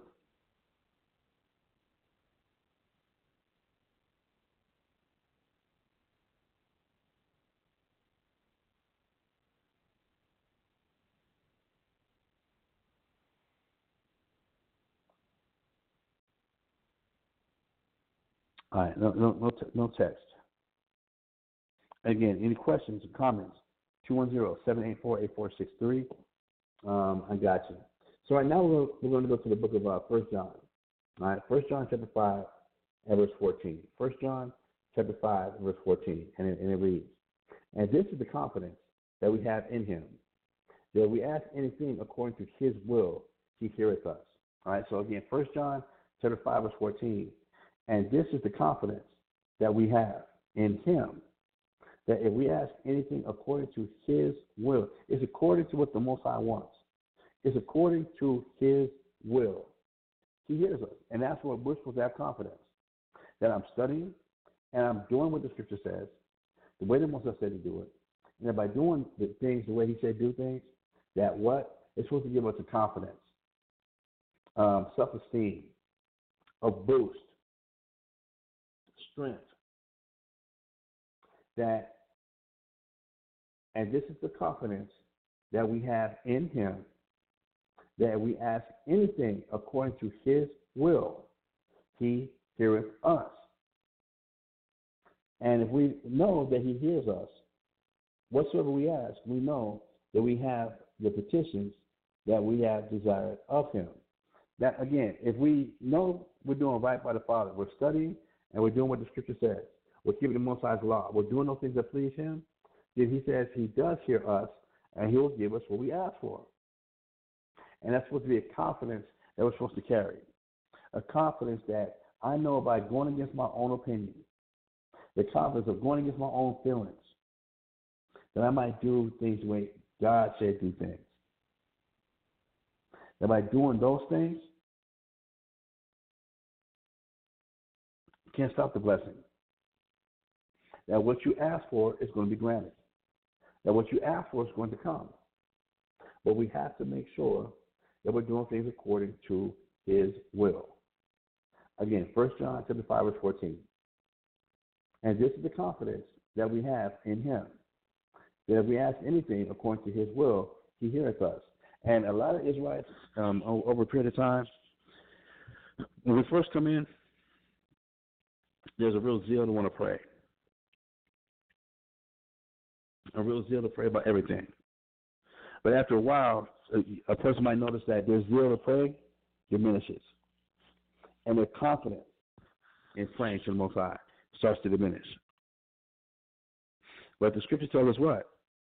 All right, no, no, no, t- no text. Again, any questions or comments? two one zero, seven eight four, eight four six three. Um, I got you. So right now we're, we're going to go to the book of uh, First John. All right, First John chapter five and verse fourteen. First John chapter five and verse fourteen, and it, and it reads, and this is the confidence that we have in Him, that we ask anything according to His will, He heareth us. All right, so again, First John chapter five verse fourteen. And this is the confidence that we have, in him, that if we ask anything according to his will, it's according to what the Most High wants. It's according to his will. He hears us. And that's what we're supposed to have confidence. That I'm studying and I'm doing what the scripture says, the way the Most High said to do it. And that by doing the things the way he said do things, that what? It's supposed to give us a confidence, um, self-esteem, a boost, strength. That, and this is the confidence that we have in him, that we ask anything according to his will, he heareth us. And if we know that he hears us, whatsoever we ask, we know that we have the petitions that we have desired of him. That, again, if we know we're doing right by the Father, we're studying and we're doing what the scripture says, we're keeping the Most High's law, we're doing those things that please him, then he says he does hear us and he will give us what we ask for. And that's supposed to be a confidence that we're supposed to carry. A confidence that I know by going against my own opinion, the confidence of going against my own feelings, that I might do things the way God said do things. That by doing those things, you can't stop the blessing. That what you ask for is going to be granted. That what you ask for is going to come. But we have to make sure that we're doing things according to his will. Again, First John chapter five, verse fourteen. And this is the confidence that we have in him, that if we ask anything according to his will, he heareth us. And a lot of Israelites, um, over a period of time, when we first come in, there's a real zeal to want to pray. A real zeal to pray about everything. But after a while, a, a person might notice that their zeal to pray diminishes. And their confidence in praying to the Most High starts to diminish. But the scripture tells us what?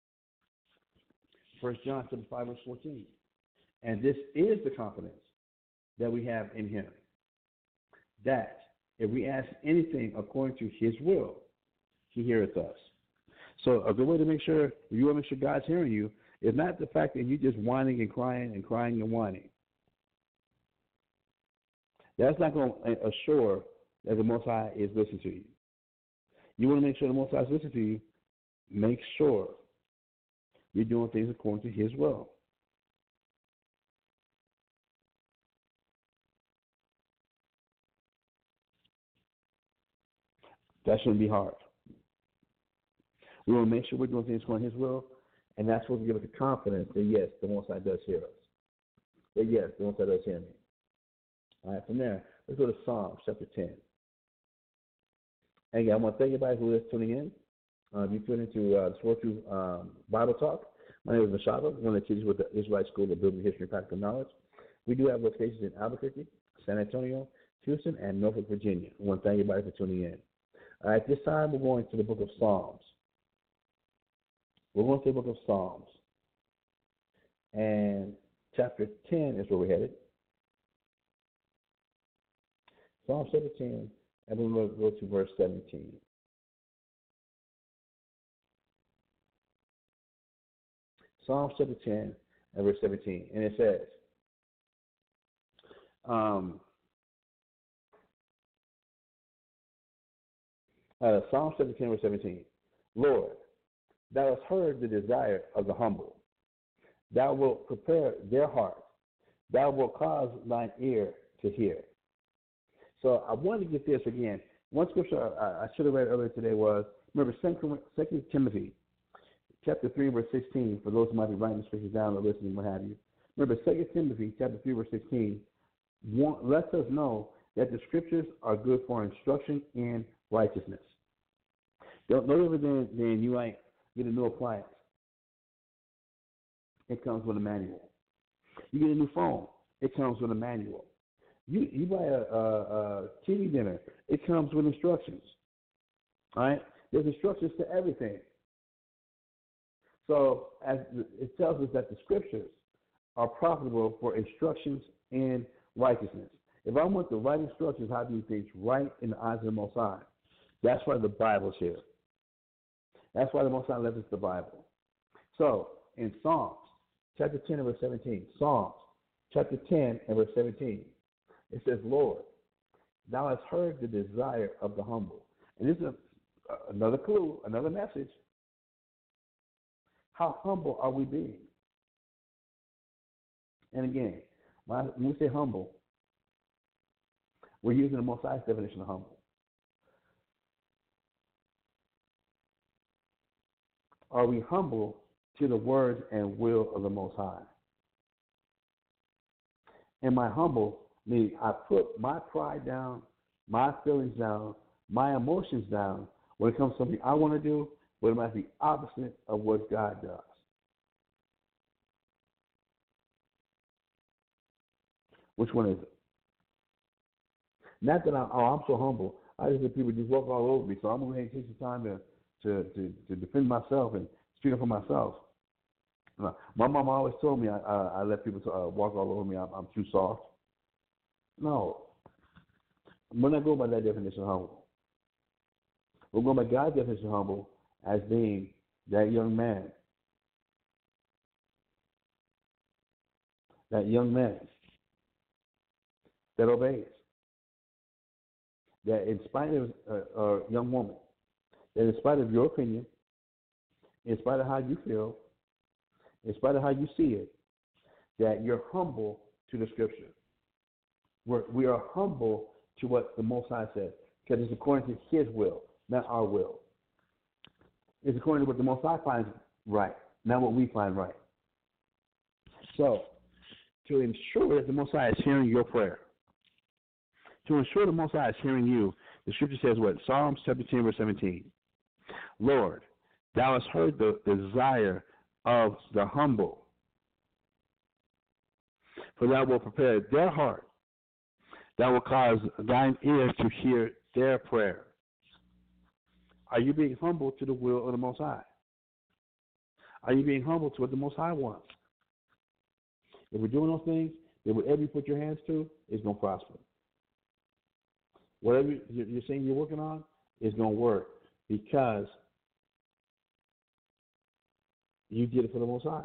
First John chapter five, verse fourteen. And this is the confidence that we have in him, that if we ask anything according to his will, he heareth us. So a good way to make sure, you want to make sure God's hearing you, is not the fact that you're just whining and crying and crying and whining. That's not going to assure that the Most High is listening to you. You want to make sure the Most High is listening to you, make sure you're doing things according to his will. That shouldn't be hard. We want to make sure we're doing things according to his will, and that's what will give us the confidence that, yes, the Most High does hear us. That, yes, the Most High does hear me. All right, from there, let's go to Psalms chapter ten. And again, I want to thank everybody who is tuning in. Uh, you tune into uh, the Swore Truth um, Bible Talk. My name is Mashaba, one of the teachers with the Israelite School of Biblical History and Practical Knowledge. We do have locations in Albuquerque, San Antonio, Houston, and Norfolk, Virginia. I want to thank everybody for tuning in. All right, this time we're going to the book of Psalms. We're going to the book of Psalms. And chapter ten is where we're headed. Psalm chapter ten, and we're going to go to verse seventeen. Psalm chapter ten and verse seventeen. And it says, um, uh, Psalm chapter ten, verse seventeen. Lord, thou hast heard the desire of the humble. Thou wilt prepare their heart. Thou wilt cause thine ear to hear. So I wanted to get this again. One scripture I, I should have read earlier today was, remember, Second Timothy chapter three, verse sixteen, for those who might be writing the scriptures down or listening, what have you. Remember, Second Timothy chapter three, verse sixteen, want, lets us know that the scriptures are good for instruction in righteousness. Don't, no different than, than you might get a new appliance. It comes with a manual. You get a new phone. It comes with a manual. You you buy a, a, a T V dinner. It comes with instructions. All right? There's instructions to everything. So as it tells us that the scriptures are profitable for instructions in righteousness. If I want the right instructions, how to do things right in the eyes of the Most High, That's why the Bible's here. That's why the Most High left us the Bible. So, in Psalms, chapter ten and verse seventeen, Psalms, chapter ten and verse seventeen, it says, Lord, thou hast heard the desire of the humble. And this is a, another clue, another message. How humble are we being? And again, when we say humble, we're using the Most High's definition of humble. Are we humble to the words and will of the Most High? Am I humble? Meaning I put my pride down, my feelings down, my emotions down when it comes to something I want to do, but it might be opposite of what God does. Which one is it? Not that I'm, oh, I'm so humble. I just let people just walk all over me, so I'm going to take some time to, to, to, to defend myself and speak up for myself. My mom always told me I, I, I let people uh, walk all over me. I'm, I'm too soft. No. We're not going by that definition of humble. We're going by God's definition of humble as being that young man. That young man that obeys. That in spite of a uh, uh, young woman, that in spite of your opinion, in spite of how you feel, in spite of how you see it, that you're humble to the Scripture. We're, we are humble to what the Most High says, because it's according to His will, not our will. It's according to what the Most High finds right, not what we find right. So, to ensure that the Most High is hearing your prayer, to ensure the Most High is hearing you, the Scripture says what? Psalms chapter ten, verse seventeen. Lord, thou hast heard the desire of the humble, for thou wilt prepare their heart. Thou wilt cause thine ears to hear their prayer. Are you being humble to the will of the Most High? Are you being humble to what the Most High wants? If we're doing those things, then whatever you put your hands to is going to prosper. Whatever you're saying you're working on is going to work because you did it for the Most High.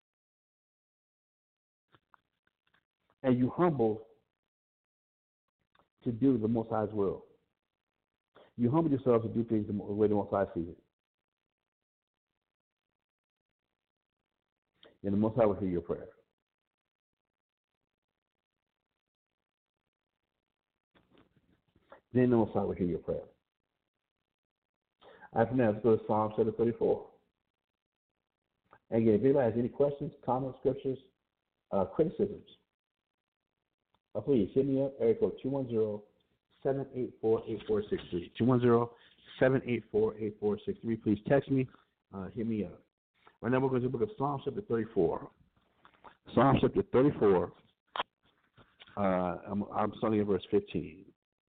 And you humble to do the Most High's will. You humble yourself to do things the way the Most High sees it. And the Most High will hear your prayer. Then the Most High will hear your prayer. After that, let's go to Psalm chapter thirty-four. And again, if anybody has any questions, comments, scriptures, uh, criticisms, uh, please hit me up, area code two one zero, seven eight four, eight four six three. two one zero, seven eight four, eight four six three. Please text me, uh, hit me up. Right now we're going to the book of Psalm chapter thirty-four. Psalm chapter thirty-four, uh, I'm, I'm starting at verse fifteen.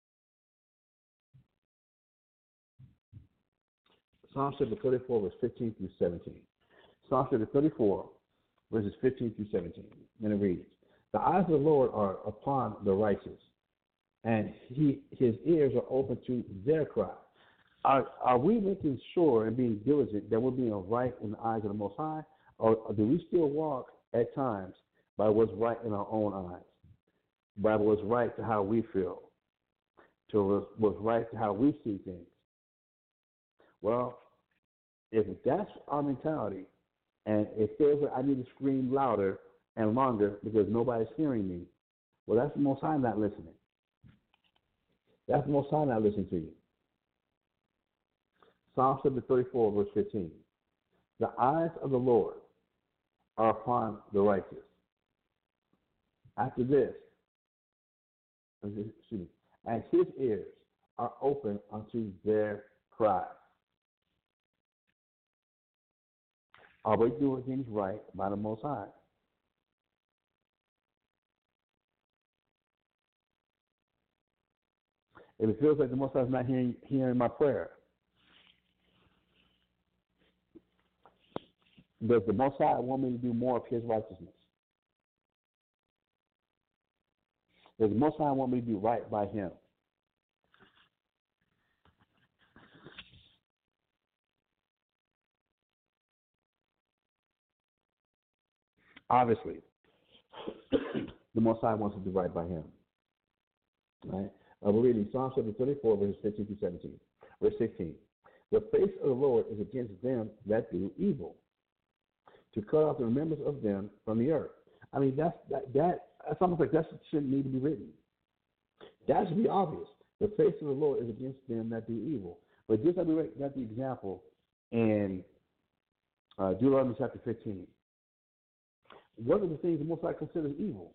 Psalm chapter thirty-four, verse fifteen through seventeen. Psalm chapter thirty-four, verses fifteen through seventeen. And it reads, the eyes of the Lord are upon the righteous, and he, his ears are open to their cry. Are, are we making sure and being diligent that we're being right in the eyes of the Most High, or, or do we still walk at times by what's right in our own eyes, by what's right to how we feel, to what's right to how we see things? Well, if that's our mentality, and it feels like I need to scream louder and longer because nobody's hearing me, well, that's the Most High not listening. That's the Most High not listening to you. Psalm chapter thirty-four, verse fifteen. The eyes of the Lord are upon the righteous. After this, excuse me, and his ears are open unto their cry. Are we doing things right by the Most High? If it feels like the Most High is not hearing, hearing my prayer, does the Most High want me to do more of His righteousness? Does the Most High want me to do right by Him? Obviously, the Most High wants to do right by him. Right? Uh, we're reading Psalm chapter thirty-four, verses fifteen through seventeen. Verse sixteen. The face of the Lord is against them that do evil, to cut off the remembrance of them from the earth. I mean, that's that, that that's almost like that shouldn't need to be written. That should be obvious. The face of the Lord is against them that do evil. But just like we got the example in uh, Deuteronomy chapter fifteen. What are the things the Most High considers evil?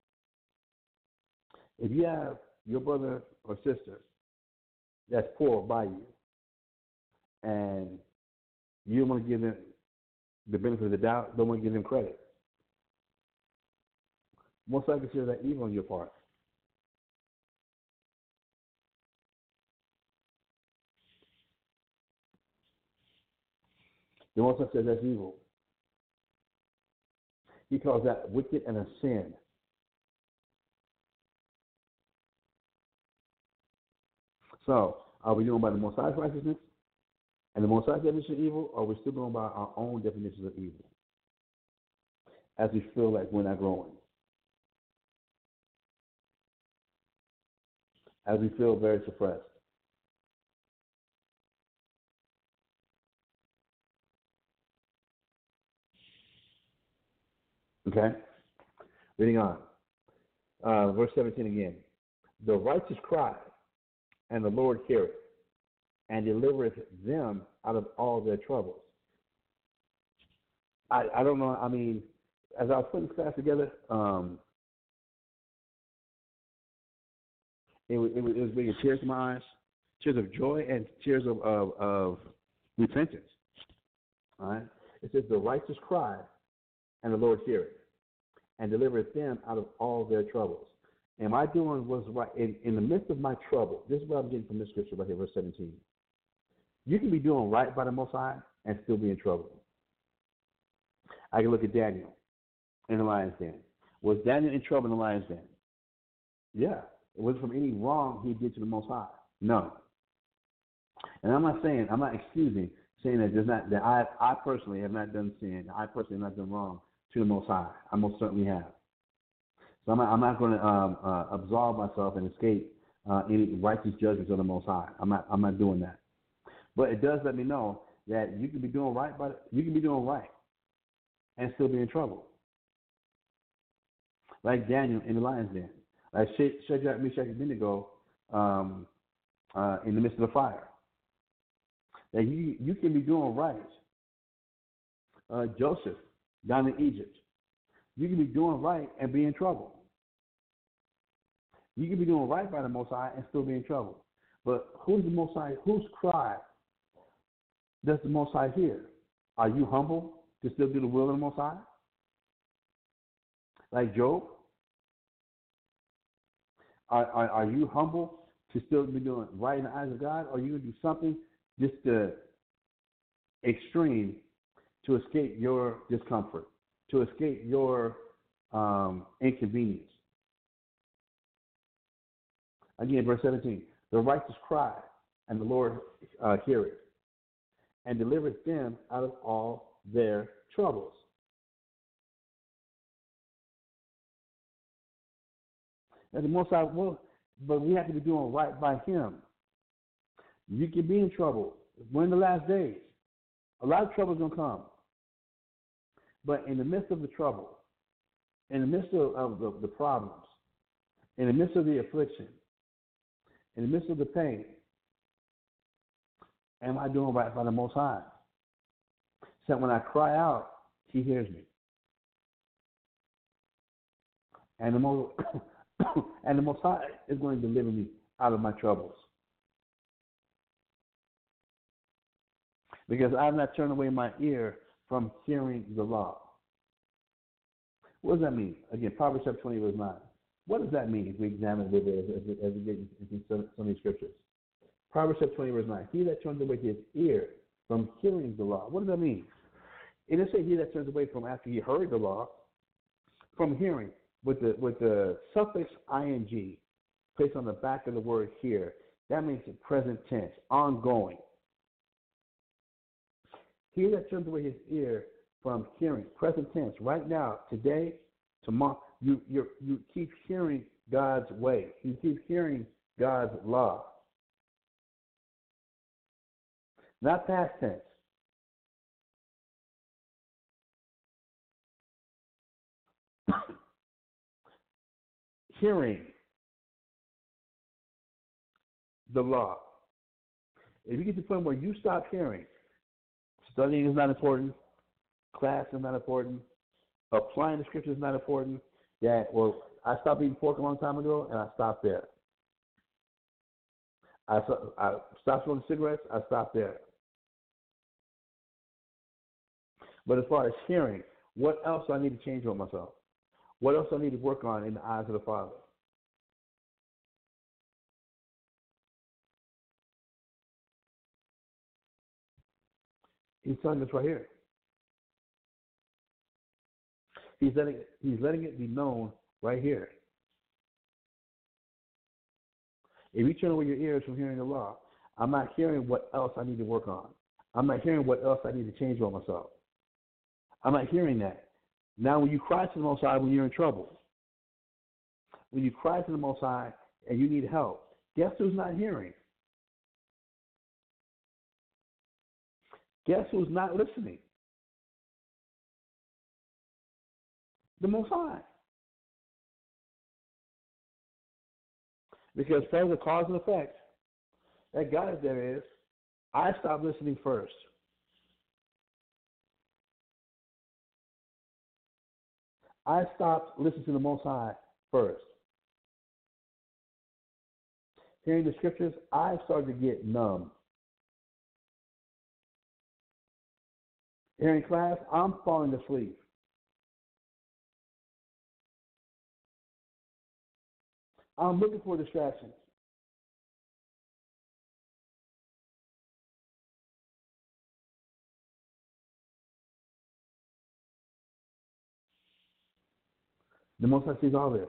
If you have your brother or sister that's poor by you, and you don't want to give them the benefit of the doubt, don't want to give them credit, Most High considers that evil on your part. The Most High says that's evil. He calls that wicked and a sin. So, are we doing by the Most High's righteousness and the Most High's definition of evil, or are we still going by our own definitions of evil as we feel like we're not growing? As we feel very suppressed? Okay? Reading on. Uh, verse seventeen again. The righteous cry, and the Lord heareth, and delivereth them out of all their troubles. I, I don't know, I mean, as I was putting this class together, um, it, it, it was bringing tears to my eyes, tears of joy and tears of, of, of repentance. All right? It says, the righteous cry, and the Lord heareth, and delivereth them out of all their troubles. Am I doing what's right? In, in the midst of my trouble, this is what I'm getting from this scripture right here, verse seventeen. You can be doing right by the Most High and still be in trouble. I can look at Daniel in the lion's den. Was Daniel in trouble in the lion's den? Yeah. It wasn't from any wrong he did to the Most High. No. And I'm not saying, I'm not excusing, saying that there's not, that I, I personally have not done sin. I personally have not done wrong to the Most High. I most certainly have. So I'm not, I'm not going to um, uh, absolve myself and escape uh, any righteous judgments of the Most High. I'm not, I'm not doing that. But it does let me know that you can be doing right, but you can be doing right and still be in trouble. Like Daniel in the lion's den, like Shadrach, Meshach, and Abednego um, uh, in the midst of the fire. That you you can be doing right. Uh, Joseph down in Egypt, you can be doing right and be in trouble. You can be doing right by the Most High and still be in trouble. But who's the Most High? Whose cry does the Most High hear? Are you humble to still do the will of the Most High? Like Job? Are, are, are you humble to still be doing right in the eyes of God? Or are you going to do something just to extreme to escape your discomfort, to escape your um, inconvenience? Again, verse seventeen. The righteous cry, and the Lord uh, heareth, and delivereth them out of all their troubles. And the Most High will, but we have to be doing right by Him. You can be in trouble. We're in the last days. A lot of trouble is going to come. But in the midst of the trouble, in the midst of, of the, the problems, in the midst of the affliction, in the midst of the pain, am I doing right by the Most High? So when I cry out, He hears me. And the Most, and the Most High is going to deliver me out of my troubles. Because I have not turned away my ear from hearing the law. What does that mean? Again, Proverbs chapter twenty, verse nine. What does that mean if we examine it as, as, as we get into some, some of these scriptures? Proverbs chapter twenty, verse nine. He that turns away his ear from hearing the law. What does that mean? It doesn't say he that turns away from after he heard the law, from hearing, with the with the suffix ing placed on the back of the word hear. That means the present tense, ongoing. He that turns away his ear from hearing, present tense, right now, today, tomorrow. You you you keep hearing God's way. You keep hearing God's law. Not past tense. Hearing the law. If you get to the point where you stop hearing, studying is not important, class is not important, applying the scripture is not important, that, well, I stopped eating pork a long time ago, and I stopped there. I, I stopped smoking cigarettes, I stopped there. But as far as hearing, what else do I need to change about myself? What else do I need to work on in the eyes of the Father? He's telling us right here. He's letting it, he's letting it be known right here. If you turn away your ears from hearing the law, I'm not hearing what else I need to work on. I'm not hearing what else I need to change about myself. I'm not hearing that. Now, when you cry to the Most High when you're in trouble, when you cry to the Most High and you need help, guess who's not hearing? Guess who's not listening? The Most High. Because part of the cause and effect that God is there is, I stopped listening first. I stopped listening to the Most High first. Hearing the scriptures, I started to get numb. Hearing class, I'm falling asleep. I'm looking for distractions. The Most High sees all this.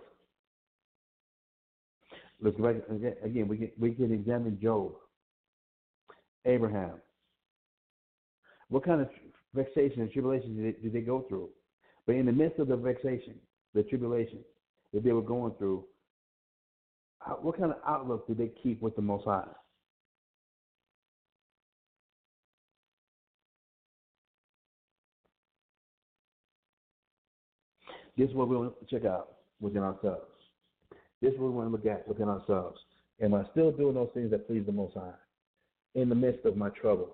Let's go back again. We can we can examine Job, Abraham. What kind of vexation and tribulation did they, did they go through? But in the midst of the vexation, the tribulation that they were going through, what kind of outlook did they keep with the Most High? This is what we want to check out within ourselves. This is what we want to look at within ourselves. Am I still doing those things that please the Most High in the midst of my trouble?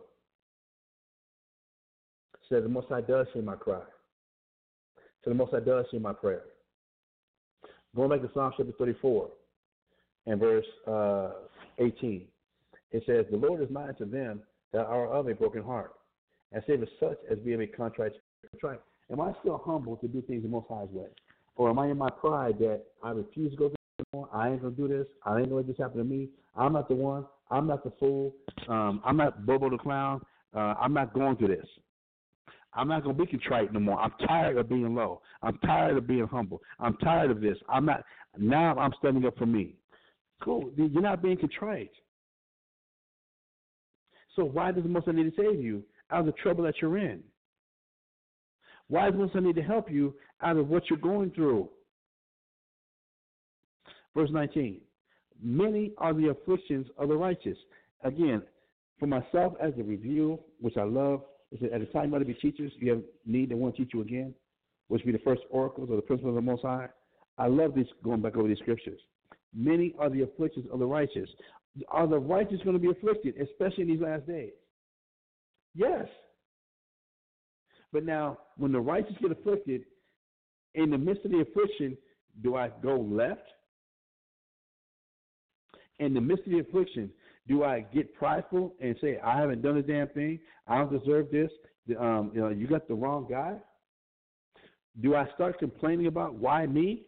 So the Most High does hear my cry. So the Most High does hear my prayer. Going back to Psalm chapter thirty-four and verse uh, eighteen, it says, "The Lord is nigh to them that are of a broken heart, and saveth such as be of a contrite spirit." Am I still humble to do things the Most High's way? Or am I in my pride that I refuse to go through it anymore? I ain't going to do this. I ain't going to let this happen to me. I'm not the one. I'm not the fool. Um, I'm not Bobo the clown. Uh, I'm not going through this. I'm not going to be contrite no more. I'm tired of being low. I'm tired of being humble. I'm tired of this. I'm not. Now I'm standing up for me. Cool. You're not being contrite. So why does the Most High need to save you out of the trouble that you're in? Why does I need to help you out of what you're going through? Verse nineteen, many are the afflictions of the righteous. Again, for myself as a review, which I love, is that at the time you want to be teachers, you have need and want to teach you again, which be the first oracles or the principles of the Most High. I love this, going back over these scriptures. Many are the afflictions of the righteous. Are the righteous going to be afflicted, especially in these last days? Yes. But now, when the righteous get afflicted, in the midst of the affliction, do I go left? In the midst of the affliction, do I get prideful and say, I haven't done a damn thing, I don't deserve this, um, you know, you got the wrong guy? Do I start complaining about why me?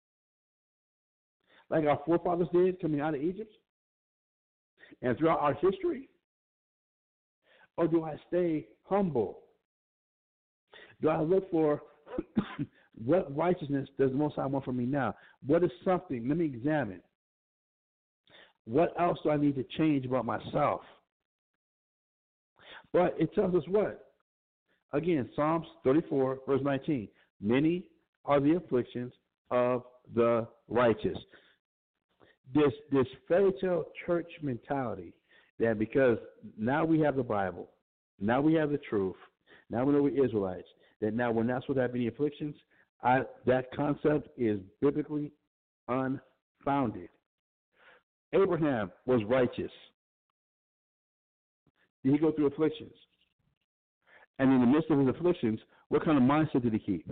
Like our forefathers did coming out of Egypt and throughout our history? Or do I stay humble? Do I look for what righteousness does the Most High want from me now? What is something? Let me examine. What else do I need to change about myself? But it tells us what? Again, Psalms thirty-four, verse nineteen. Many are the afflictions of the righteous. This this fairy tale church mentality that because now we have the Bible, now we have the truth, now we know we're Israelites, that now we're not supposed to have any afflictions, I, that concept is biblically unfounded. Abraham was righteous. Did he go through afflictions? And in the midst of his afflictions, what kind of mindset did he keep?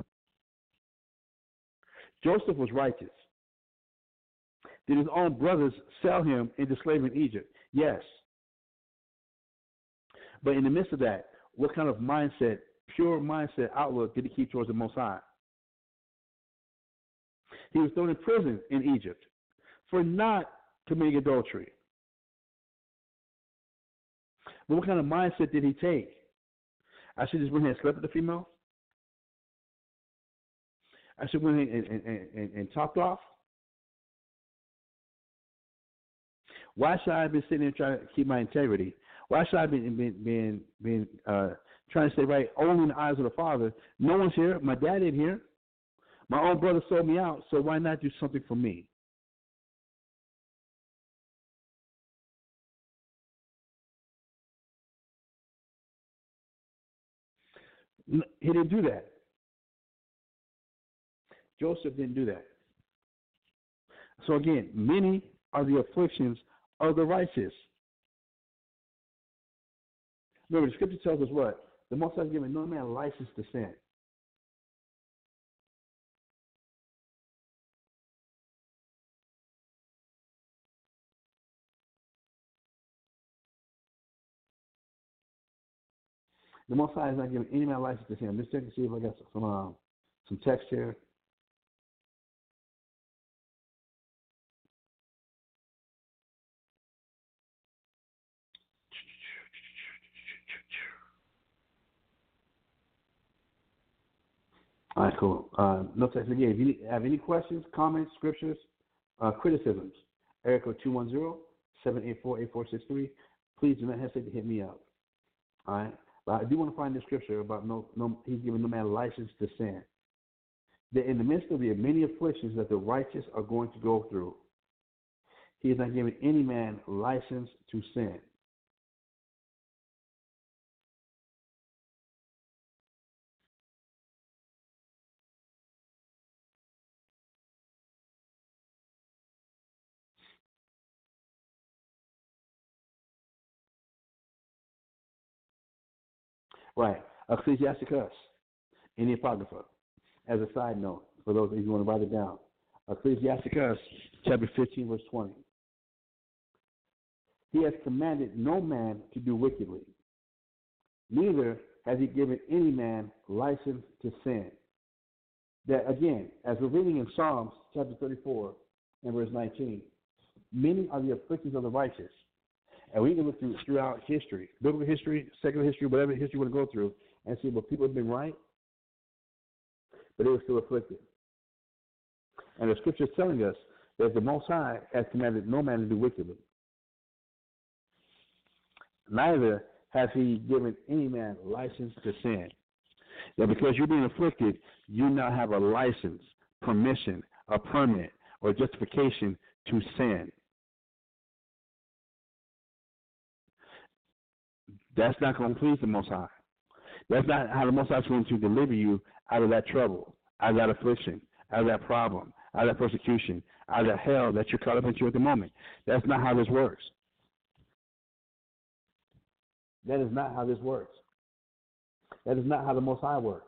Joseph was righteous. Did his own brothers sell him into slavery in Egypt? Yes. But in the midst of that, what kind of mindset, pure mindset outlook did he keep towards the Most High? He was thrown in prison in Egypt for not committing adultery. But what kind of mindset did he take? I should just went ahead and slept with the female? I should went ahead and, and, and, and, and topped off? Why should I have been sitting there trying to keep my integrity? Why should I have been, been, been, been uh, trying to stay right only in the eyes of the Father? No one's here. My dad ain't here. My own brother sold me out, so why not do something for me? He didn't do that. Joseph didn't do that. So again, many are the afflictions of the righteous. Remember, the scripture tells us what? The Most High has given no man a license to sin. The Most High has not given any man a license to sin. I'm just checking to see if I got some um, some text here. All right, cool. Uh, no text again. If you have any questions, comments, scriptures, uh, criticisms, area code two one zero, seven eight four, eight four six three. Please do not hesitate to hit me up. All right? But I do want to find the scripture about no, no, he's given no man a license to sin. That in the midst of the many afflictions that the righteous are going to go through, he is not giving any man license to sin. Right. Ecclesiasticus in the Apocrypha. As a side note, for those of you who want to write it down. Ecclesiasticus chapter fifteen, verse twenty. He has commanded no man to do wickedly, neither has he given any man license to sin. That again, as we're reading in Psalms chapter thirty-four and verse nineteen, many are the afflictions of the righteous. And we can look through, throughout history, biblical history, secular history, whatever history you want to go through, and see what people have been right, but they were still afflicted. And the scripture is telling us that the Most High has commanded no man to do wickedly. Neither has he given any man license to sin. That because you're being afflicted, you now have a license, permission, a permit, or justification to sin. That's not going to please the Most High. That's not how the Most High is going to deliver you out of that trouble, out of that affliction, out of that problem, out of that persecution, out of that hell that you're caught up into at the moment. That's not how this works. That is not how this works. That is not how the Most High works.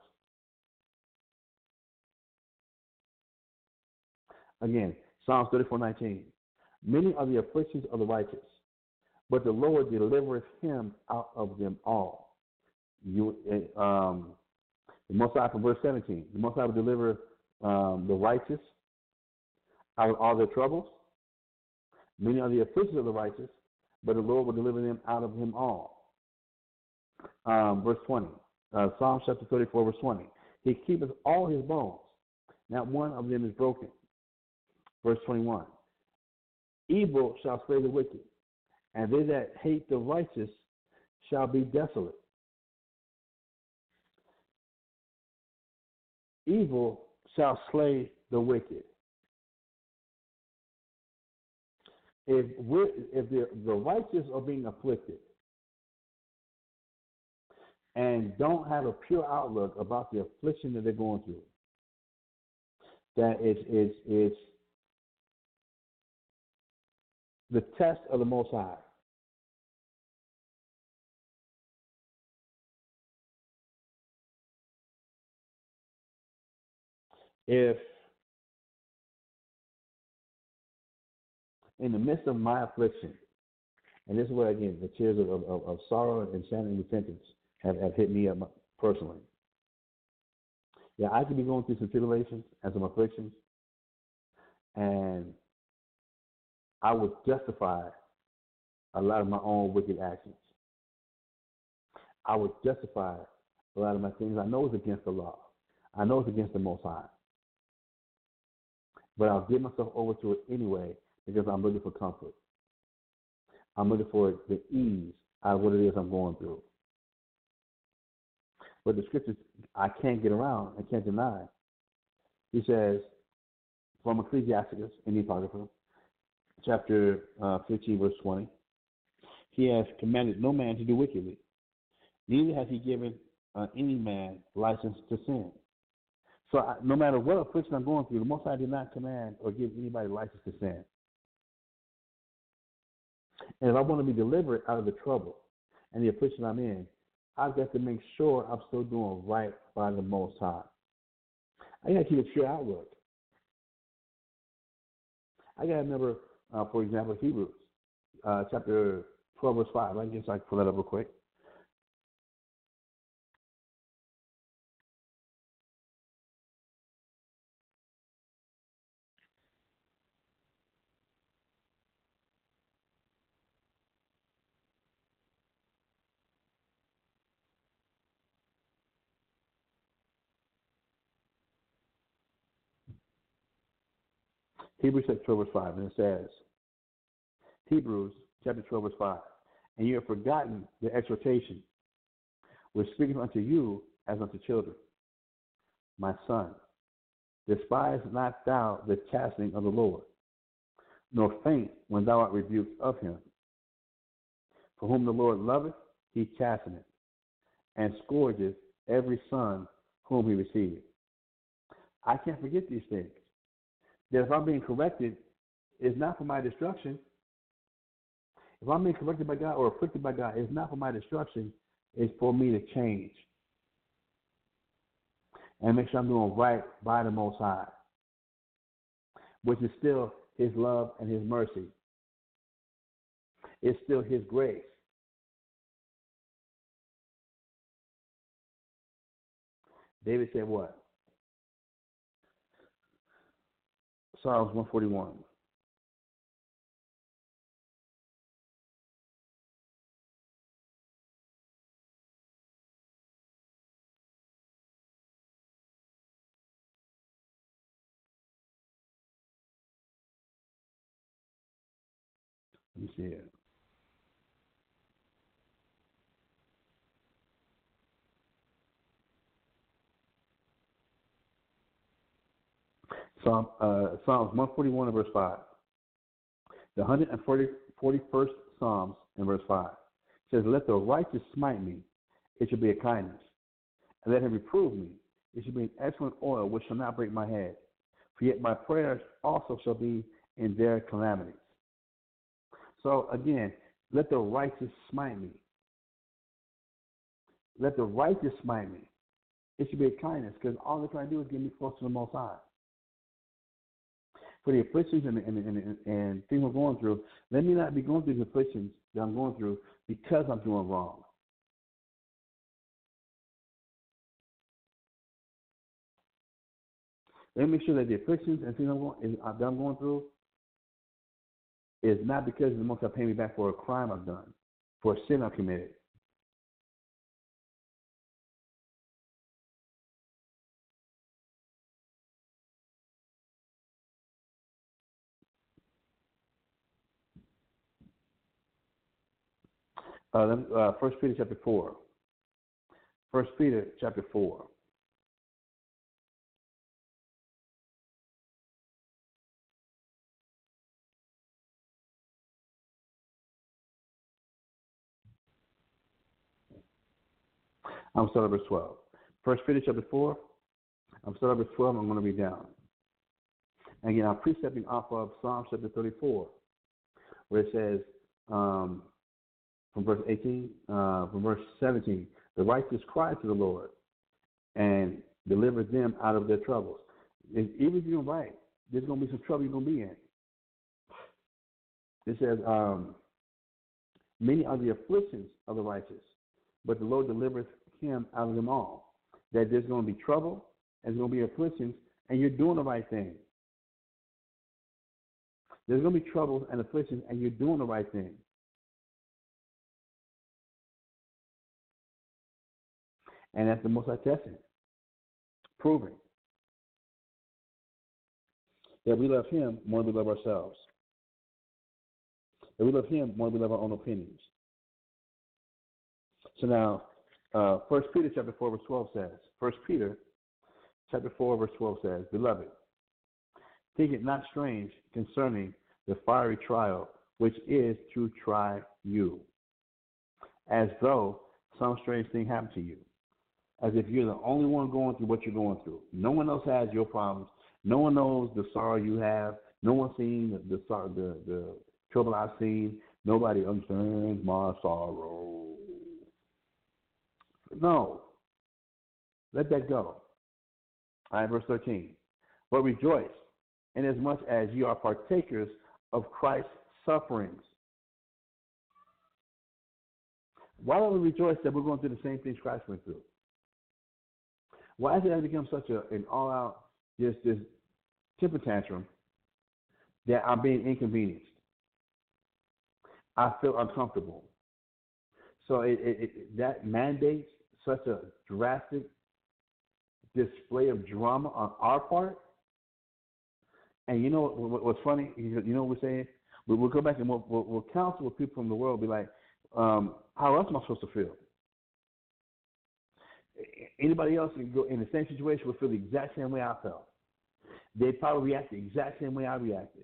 Again, Psalms thirty-four nineteen. Many are the afflictions of the righteous, but the Lord delivereth him out of them all. You, um, the Most High, from verse seventeen, the Most High will deliver um, the righteous out of all their troubles. Many are the afflictions of the righteous, but the Lord will deliver them out of them all. Um, verse twenty, uh, Psalm chapter thirty-four, verse twenty. He keepeth all his bones, not one of them is broken. Verse twenty-one. Evil shall slay the wicked, and they that hate the righteous shall be desolate. evil shall slay the wicked. If we're, if the, the righteous are being afflicted and don't have a pure outlook about the affliction that they're going through, that it's, it's, it's the test of the Most High. If in the midst of my affliction, and this is where, again, the tears of, of, of sorrow and sadness and repentance have, have hit me up personally. Yeah, I could be going through some tribulations and some afflictions, and I would justify a lot of my own wicked actions. I would justify a lot of my things I know is against the law. I know it's against the Most High. But I'll give myself over to it anyway because I'm looking for comfort. I'm looking for the ease out of what it is I'm going through. But the scriptures I can't get around, I can't deny. He says, from Ecclesiasticus in the Apocrypha, chapter uh, fifteen, verse twenty, he has commanded no man to do wickedly, neither has he given uh, any man license to sin. So I, no matter what affliction I'm going through, the Most High did not command or give anybody license to sin. And if I want to be delivered out of the trouble and the affliction I'm in, I've got to make sure I'm still doing right by the Most High. I got to keep a pure outlook. I got to remember, uh, for example, Hebrews, uh, chapter twelve, verse five. I guess I can pull that up real quick. Hebrews chapter twelve, verse five, and it says, Hebrews chapter twelve, verse five, and you have forgotten the exhortation which speaketh unto you as unto children. My son, despise not thou the chastening of the Lord, nor faint when thou art rebuked of him. For whom the Lord loveth, he chasteneth, and scourgeth every son whom he receiveth. I can't forget these things. That if I'm being corrected, it's not for my destruction. If I'm being corrected by God or afflicted by God, it's not for my destruction. It's for me to change and make sure I'm doing right by the Most High, which is still his love and his mercy. It's still his grace. David said what? Psalms one forty-one. Let me see it. Psalm, uh, Psalms one forty-one and verse five. The one hundred forty-first Psalms in verse five says, let the righteous smite me, it shall be a kindness. And let him reprove me, it shall be an excellent oil which shall not break my head. For yet my prayers also shall be in their calamities. So again, let the righteous smite me. Let the righteous smite me. It should be a kindness, because all they're trying to do is get me close to the Most High. For the afflictions and, and, and, and things I'm going through, let me not be going through the afflictions that I'm going through because I'm doing wrong. Let me make sure that the afflictions and things I'm going, that I'm going through is not because the Most High pay me back for a crime I've done, for a sin I've committed. Uh, uh, First Peter chapter four. First Peter chapter four. I'm starting at verse twelve. First Peter chapter four. I'm starting at verse twelve. I'm going to read down. And again, I'm precepting off of Psalm chapter thirty-four, where it says, um, from verse eighteen, uh, from verse seventeen, the righteous cry to the Lord and delivers them out of their troubles. If, even if you're right, there's going to be some trouble you're going to be in. It says, um, many are the afflictions of the righteous, but the Lord delivers him out of them all. That there's going to be trouble, and there's going to be afflictions, and you're doing the right thing. There's going to be troubles and afflictions, and you're doing the right thing. And that's the most I testing, proving that we love him more than we love ourselves. That we love him more than we love our own opinions. So now, uh, First Peter chapter four, verse twelve says, First Peter chapter four, verse twelve says, Beloved, think it not strange concerning the fiery trial which is to try you, as though some strange thing happened to you, as if you're the only one going through what you're going through. No one else has your problems. No one knows the sorrow you have. No one's seen the the, the, the trouble I've seen. Nobody understands my sorrow. No. Let that go. All right, verse thirteen. But rejoice, inasmuch as you are partakers of Christ's sufferings. Why don't we rejoice that we're going through the same things Christ went through? Why has it become such a, an all-out, just this temper tantrum that I'm being inconvenienced? I feel uncomfortable. So it, it, it, that mandates such a drastic display of drama on our part. And you know what, what's funny? You know what we're saying? We'll, we'll go back and we'll, we'll, we'll counsel with people from the world, be like, um, how else am I supposed to feel? Anybody else can go in the same situation will feel the exact same way I felt. They'd probably react the exact same way I reacted.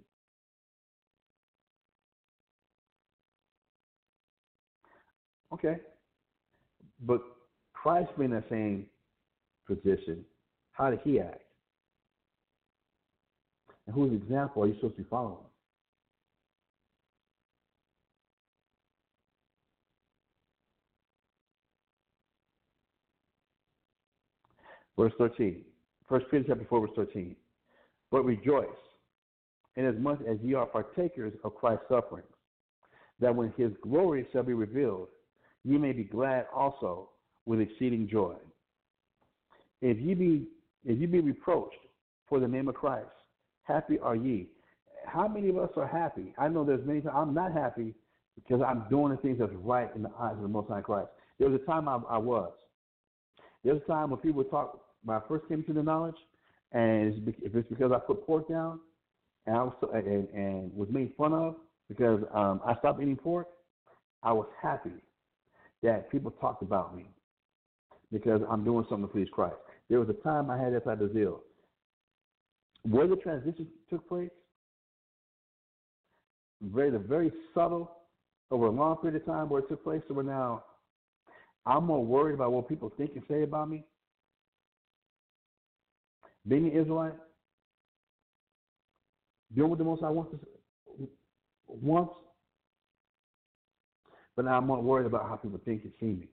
Okay. But Christ being in that same position, how did he act? And whose example are you supposed to be following? Verse thirteen. First Peter chapter four, verse thirteen. But rejoice, inasmuch as ye are partakers of Christ's sufferings, that when his glory shall be revealed, ye may be glad also with exceeding joy. If ye be if ye be reproached for the name of Christ, happy are ye. How many of us are happy? I know there's many times I'm not happy because I'm doing the things that's right in the eyes of the Most High Christ. There was a time I, I was. There was a time when people would talk, when I first came to the knowledge, and if it's because I put pork down and, I was, and, and was made fun of because um, I stopped eating pork, I was happy that people talked about me because I'm doing something to please Christ. There was a time I had that type of zeal. Where the transition took place, very, the very subtle, over a long period of time where it took place, so we're now, I'm more worried about what people think and say about me. Being an Israelite, doing what the Most High wants, wants, but now I'm more worried about how people think and see me.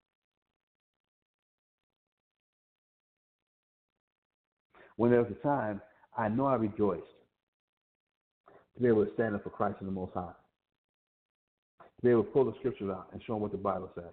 When there was a time, I know I rejoiced to be able to stand up for Christ and the Most High, to be able to pull the scriptures out and show them what the Bible says.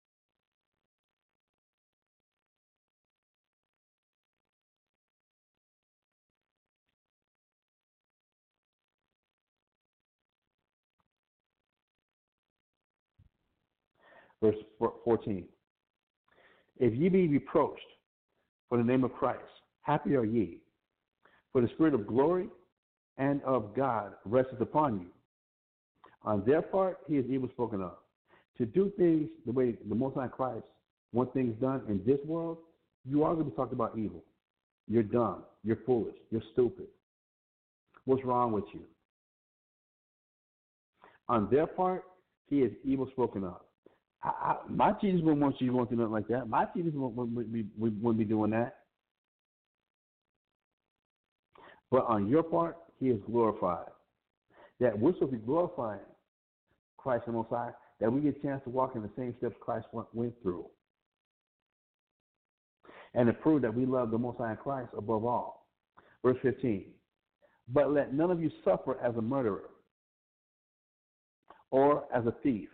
Verse fourteen. If ye be reproached for the name of Christ, happy are ye, for the Spirit of glory and of God resteth upon you. On their part, he is evil spoken of. To do things the way the Most High Christ wants things done in this world, you are going to be talked about evil. You're dumb. You're foolish. You're stupid. What's wrong with you? On their part, he is evil spoken of. I, I, my Jesus wouldn't want you going through nothing like that. My Jesus wouldn't, wouldn't, be, wouldn't be doing that. But on your part, he is glorified. That we're supposed to be glorifying Christ the Most High, that we get a chance to walk in the same steps Christ went, went through. And to prove that we love the Most High in Christ above all. Verse fifteen. But let none of you suffer as a murderer, or as a thief,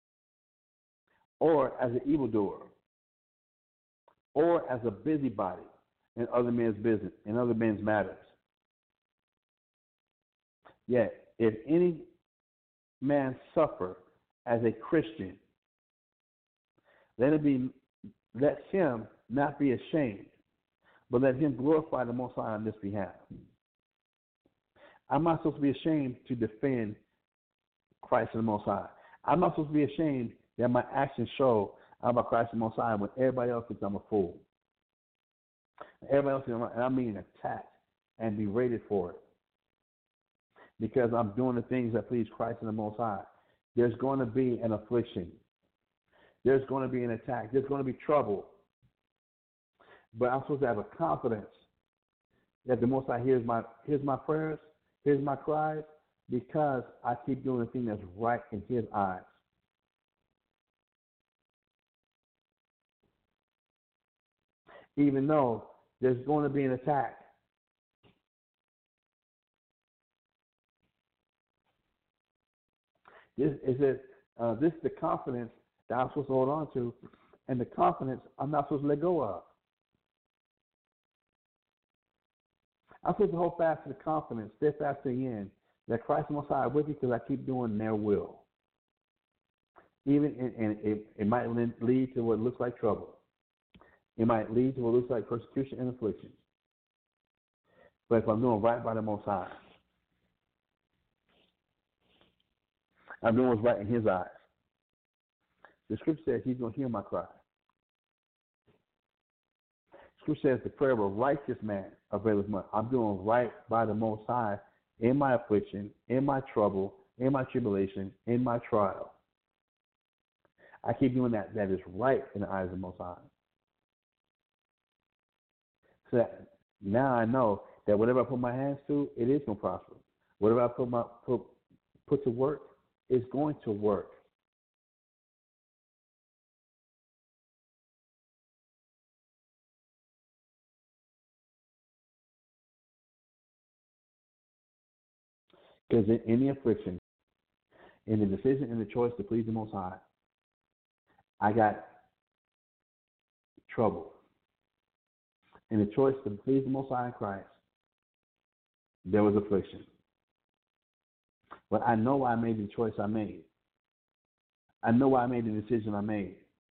or as an evildoer, or as a busybody in other men's business, in other men's matters. Yet, if any man suffer as a Christian, let it be, let him not be ashamed, but let him glorify the Most High on this behalf. I'm not supposed to be ashamed to defend Christ and the Most High. I'm not supposed to be ashamed that my actions show I'm about Christ and the Most High when everybody else thinks I'm a fool. Everybody else thinks I'm, and I'm being attacked and berated for it because I'm doing the things that please Christ and the Most High. There's going to be an affliction. There's going to be an attack. There's going to be trouble. But I'm supposed to have a confidence that the Most High hears my hears my prayers, hears my cries, because I keep doing the thing that's right in His eyes. Even though there's going to be an attack. This is it. Uh, this is the confidence that I'm supposed to hold on to, and the confidence I'm not supposed to let go of. I'm supposed to hold fast to the confidence, steadfast to the end, that Christ Most High with me because I keep doing their will. Even and, and it, it might lead to what looks like trouble. It might lead to what looks like persecution and affliction. But if I'm doing right by the Most High, I'm doing what's right in His eyes. The Scripture says He's going to hear my cry. Scripture says the prayer of a righteous man availeth much. I'm doing right by the Most High in my affliction, in my trouble, in my tribulation, in my trial. I keep doing that. That is right in the eyes of the Most High. So that now I know that whatever I put my hands to, it is going to prosper. Whatever I put my put, put to work, it's going to work. Because in any affliction, in the decision and the choice to please the Most High, I got trouble. In the choice to please the Most High in Christ, there was affliction. But I know why I made the choice I made. I know why I made the decision I made.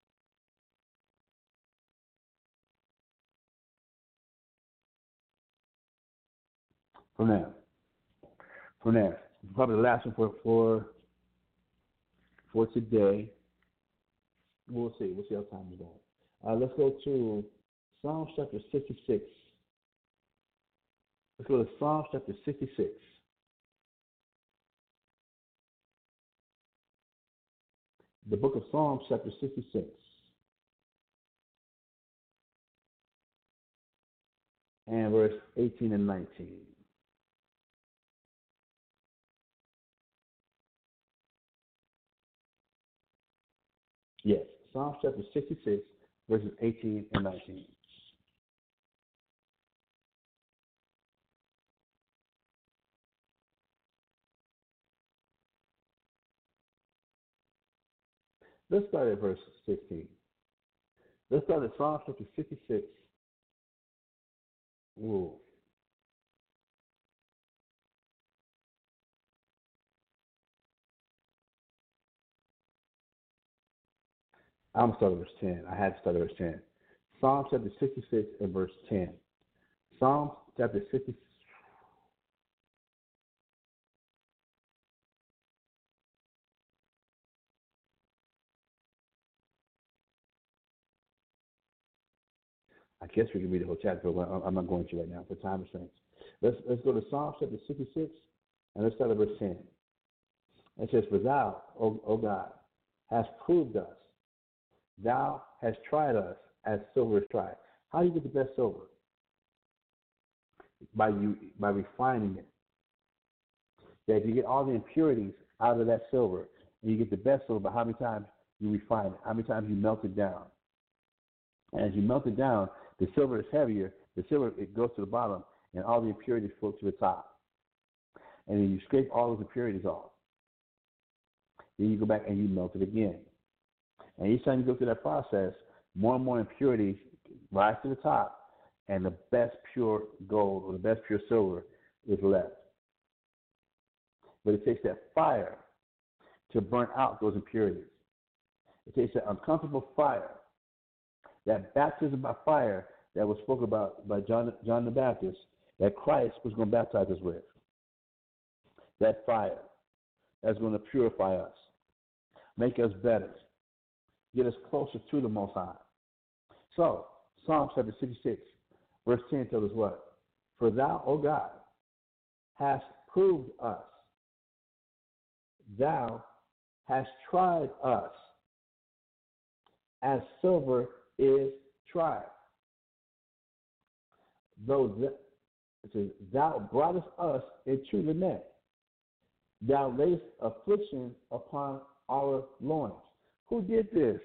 From there. From there. Probably the last one for for, for today. We'll see. We'll see how time is going. Uh, let's go to Psalms chapter sixty-six. Let's go to Psalms chapter sixty-six. The book of Psalms chapter sixty-six. And verse eighteen and nineteen. Yes, Psalms chapter sixty-six, verses eighteen and nineteen. Let's start at verse sixteen. Let's start at Psalms chapter sixty-six. Ooh. I'm going to start at verse ten. I had to start at verse ten. Psalms chapter sixty-six and verse ten. Psalms chapter sixty-six. I guess we can read the whole chapter, but I'm not going to right now for time restraints. Let's let's go to Psalms chapter sixty-six and let's start at verse ten. It says, "For thou, O, o God, hast proved us Thou hast tried us as silver is tried. How do you get the best silver? By you by refining it. That if you get all the impurities out of that silver, and you get the best silver, but how many times you refine it, how many times you melt it down. And as you melt it down, the silver is heavier, the silver it goes to the bottom, and all the impurities float to the top. And then you scrape all those impurities off. Then you go back and you melt it again. And each time you go through that process, more and more impurities rise to the top, and the best pure gold or the best pure silver is left. But it takes that fire to burn out those impurities. It takes that uncomfortable fire, that baptism by fire that was spoken about by John, John the Baptist, that Christ was going to baptize us with. That fire that's going to purify us, make us better, get us closer to the Most High. So, Psalm chapter sixty-six, verse ten tells us what? For thou, O God, hast proved us. Thou hast tried us as silver is tried. Though th- it says, thou broughtest us into the net. Thou layest affliction upon our loins. Who did this?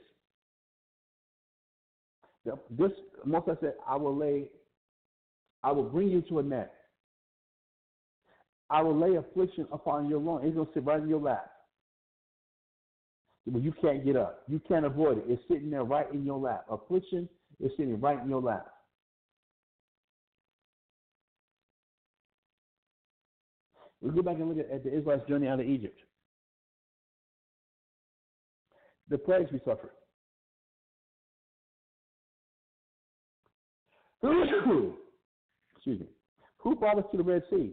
This Moses said, I will lay, I will bring you to a net. I will lay affliction upon your loins. It's going to sit right in your lap. But you can't get up. You can't avoid it. It's sitting there right in your lap. Affliction is sitting right in your lap. We go back and look at, at the Israelites' journey out of Egypt. The plagues we suffered. Excuse me. Who brought us to the Red Sea?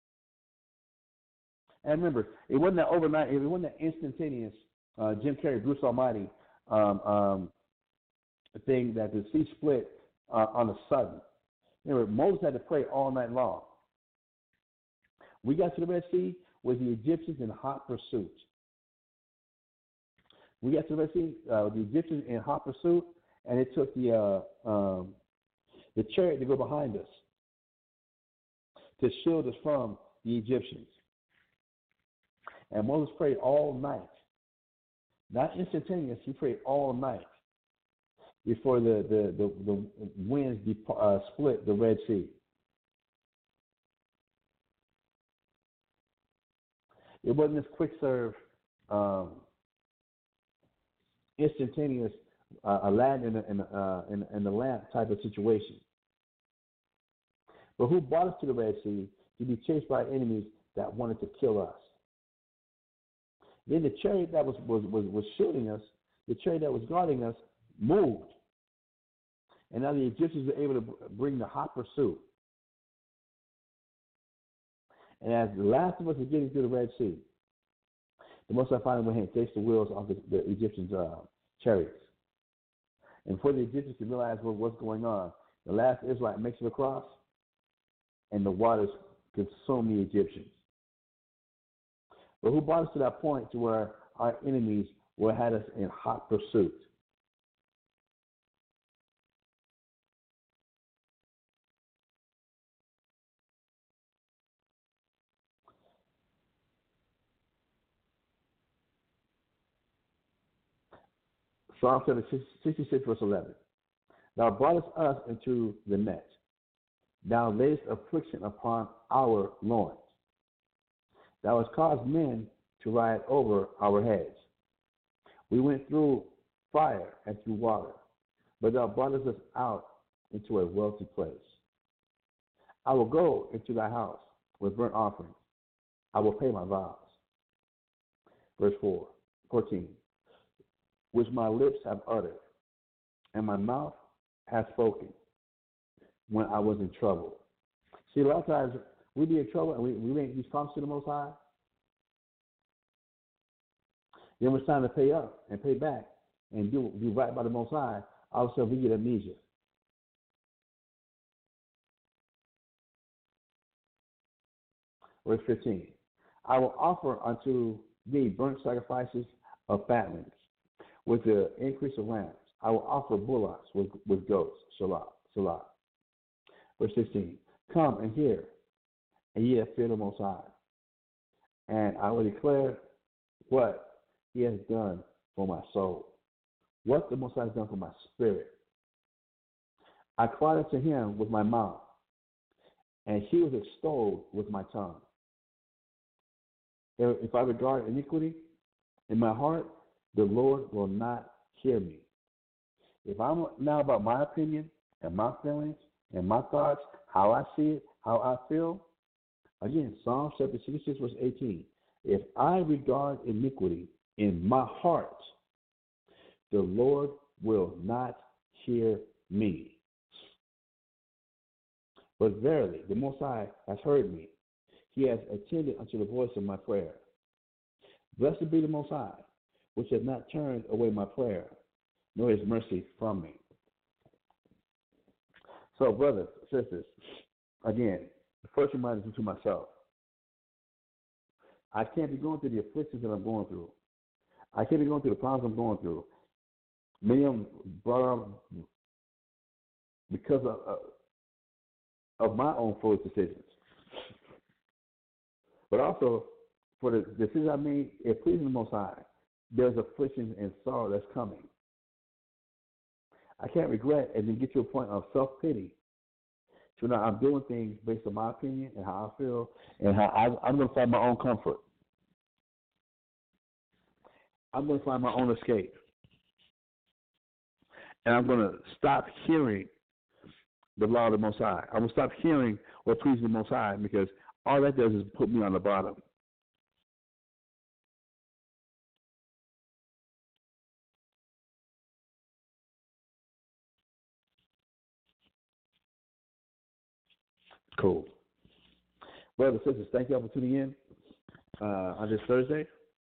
And remember, it wasn't that overnight, it wasn't that instantaneous uh, Jim Carrey, Bruce Almighty um, um, thing that the sea split uh, on a sudden. Remember, Moses had to pray all night long. We got to the Red Sea with the Egyptians in hot pursuit. We got to the Red Sea, uh, the Egyptians in hot pursuit, and it took the uh, um, the chariot to go behind us to shield us from the Egyptians. And Moses prayed all night. Not instantaneous, he prayed all night before the, the, the, the winds uh, split the Red Sea. It wasn't this quick serve, um, instantaneous, uh, a lad in, a, in, a, uh, in, in the lamp type of situation. But who brought us to the Red Sea to be chased by enemies that wanted to kill us? Then the chariot that was, was, was, was shooting us, the chariot that was guarding us, moved. And now the Egyptians were able to bring the hot pursuit. And as the last of us were getting through the Red Sea, the Most High finally went ahead and takes the wheels off the, the Egyptians' uh, chariots. And before the Egyptians could realize what, what's going on, the last Israelite makes it across, and the waters consume the Egyptians. But who brought us to that point to where our enemies were had us in hot pursuit? Psalm sixty-six, verse eleven. Thou broughtest us into the net. Thou layest affliction upon our loins. Thou hast caused men to ride over our heads. We went through fire and through water, but thou broughtest us out into a wealthy place. I will go into thy house with burnt offerings. I will pay my vows. Verse four, fourteen. Which my lips have uttered, and my mouth hath spoken when I was in trouble. See, a lot of times we be in trouble and we, we make these promises to the Most High. Then when it's time to pay up and pay back and do, do right by the Most High, all of a sudden we get amnesia. Verse fifteen. I will offer unto thee burnt sacrifices of fatlings with the increase of lambs. I will offer bullocks with, with goats. Salah. Salah. Verse sixteen. Come and hear, and ye have feared the Most High. And I will declare what he has done for my soul, what the Most High has done for my spirit. I cried unto him with my mouth, and he was extolled with my tongue. If I regard iniquity in my heart, the Lord will not hear me. If I'm now about my opinion and my feelings and my thoughts, how I see it, how I feel, again, Psalm chapter sixty-six, verse eighteen. If I regard iniquity in my heart, the Lord will not hear me. But verily, the Most High has heard me. He has attended unto the voice of my prayer. Blessed be the Most High, which has not turned away my prayer, nor his mercy from me. So, brothers, sisters, again, the first reminder is to myself. I can't be going through the afflictions that I'm going through. I can't be going through the problems I'm going through. Many of them brought up because of, uh, of my own foolish decisions. But also, for the decisions I made, if pleasing the Most High, there's affliction and sorrow that's coming. I can't regret and then get to a point of self-pity. So now I'm doing things based on my opinion and how I feel and how I, I'm going to find my own comfort. I'm going to find my own escape. And I'm going to stop hearing the law of the Most High. I'm going to stop hearing what pleases the Most High, because all that does is put me on the bottom. Cool. Brothers and sisters, thank you all for tuning in uh, on this Thursday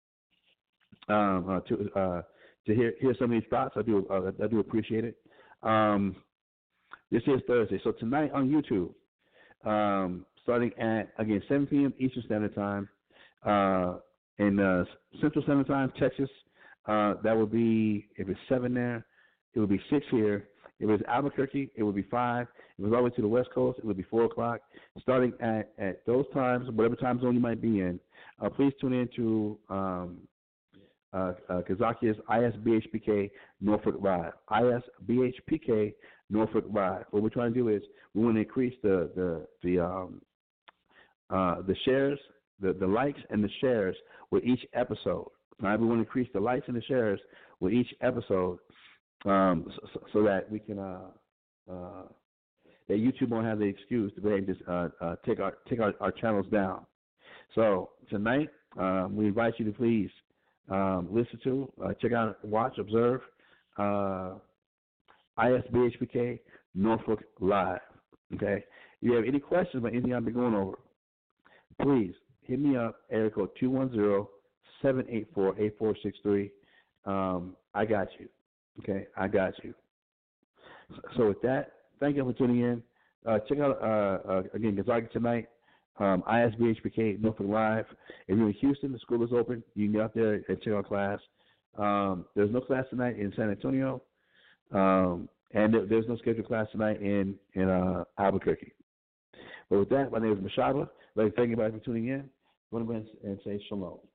um, uh, to uh, to hear hear some of these thoughts. I do uh, I do appreciate it. Um, this is Thursday, so tonight on YouTube, um, starting at again seven p.m. Eastern Standard Time, uh, in uh, Central Standard Time, Texas. Uh, that would be, if it's seven there, it would be six here. If it's Albuquerque, it would be five. If it was all the way to the West Coast, it would be four o'clock. Starting at, at those times, whatever time zone you might be in, uh, please tune in to um, uh, uh, Kazakia's I S B H P K Norfolk Live. I S B H P K Norfolk Live. What we're trying to do is we want to increase the the the um, uh, the shares, the, the likes and the shares with each episode. All right, we want to increase the likes and the shares with each episode. Um, so, so that we can, uh, uh, that YouTube won't have the excuse to go ahead and just uh, uh, take our take our, our channels down. So tonight, um, we invite you to please um, listen to, uh, check out, watch, observe uh, I S B H P K Norfolk Live. Okay. If you have any questions about anything I've been going over, please hit me up. Area code two one zero, seven eight four, eight four six three. Um, I got you. Okay, I got you. So with that, thank you for tuning in. Uh, check out, uh, uh, again, Gonzaga tonight, um, I S B H P K Norfolk Live. If you're in Houston, the school is open. You can get out there and check out class. Um, there's no class tonight in San Antonio, um, and there's no scheduled class tonight in, in uh, Albuquerque. But with that, my name is Mashaba. I'd like to thank you for tuning in. I want to go ahead and say shalom.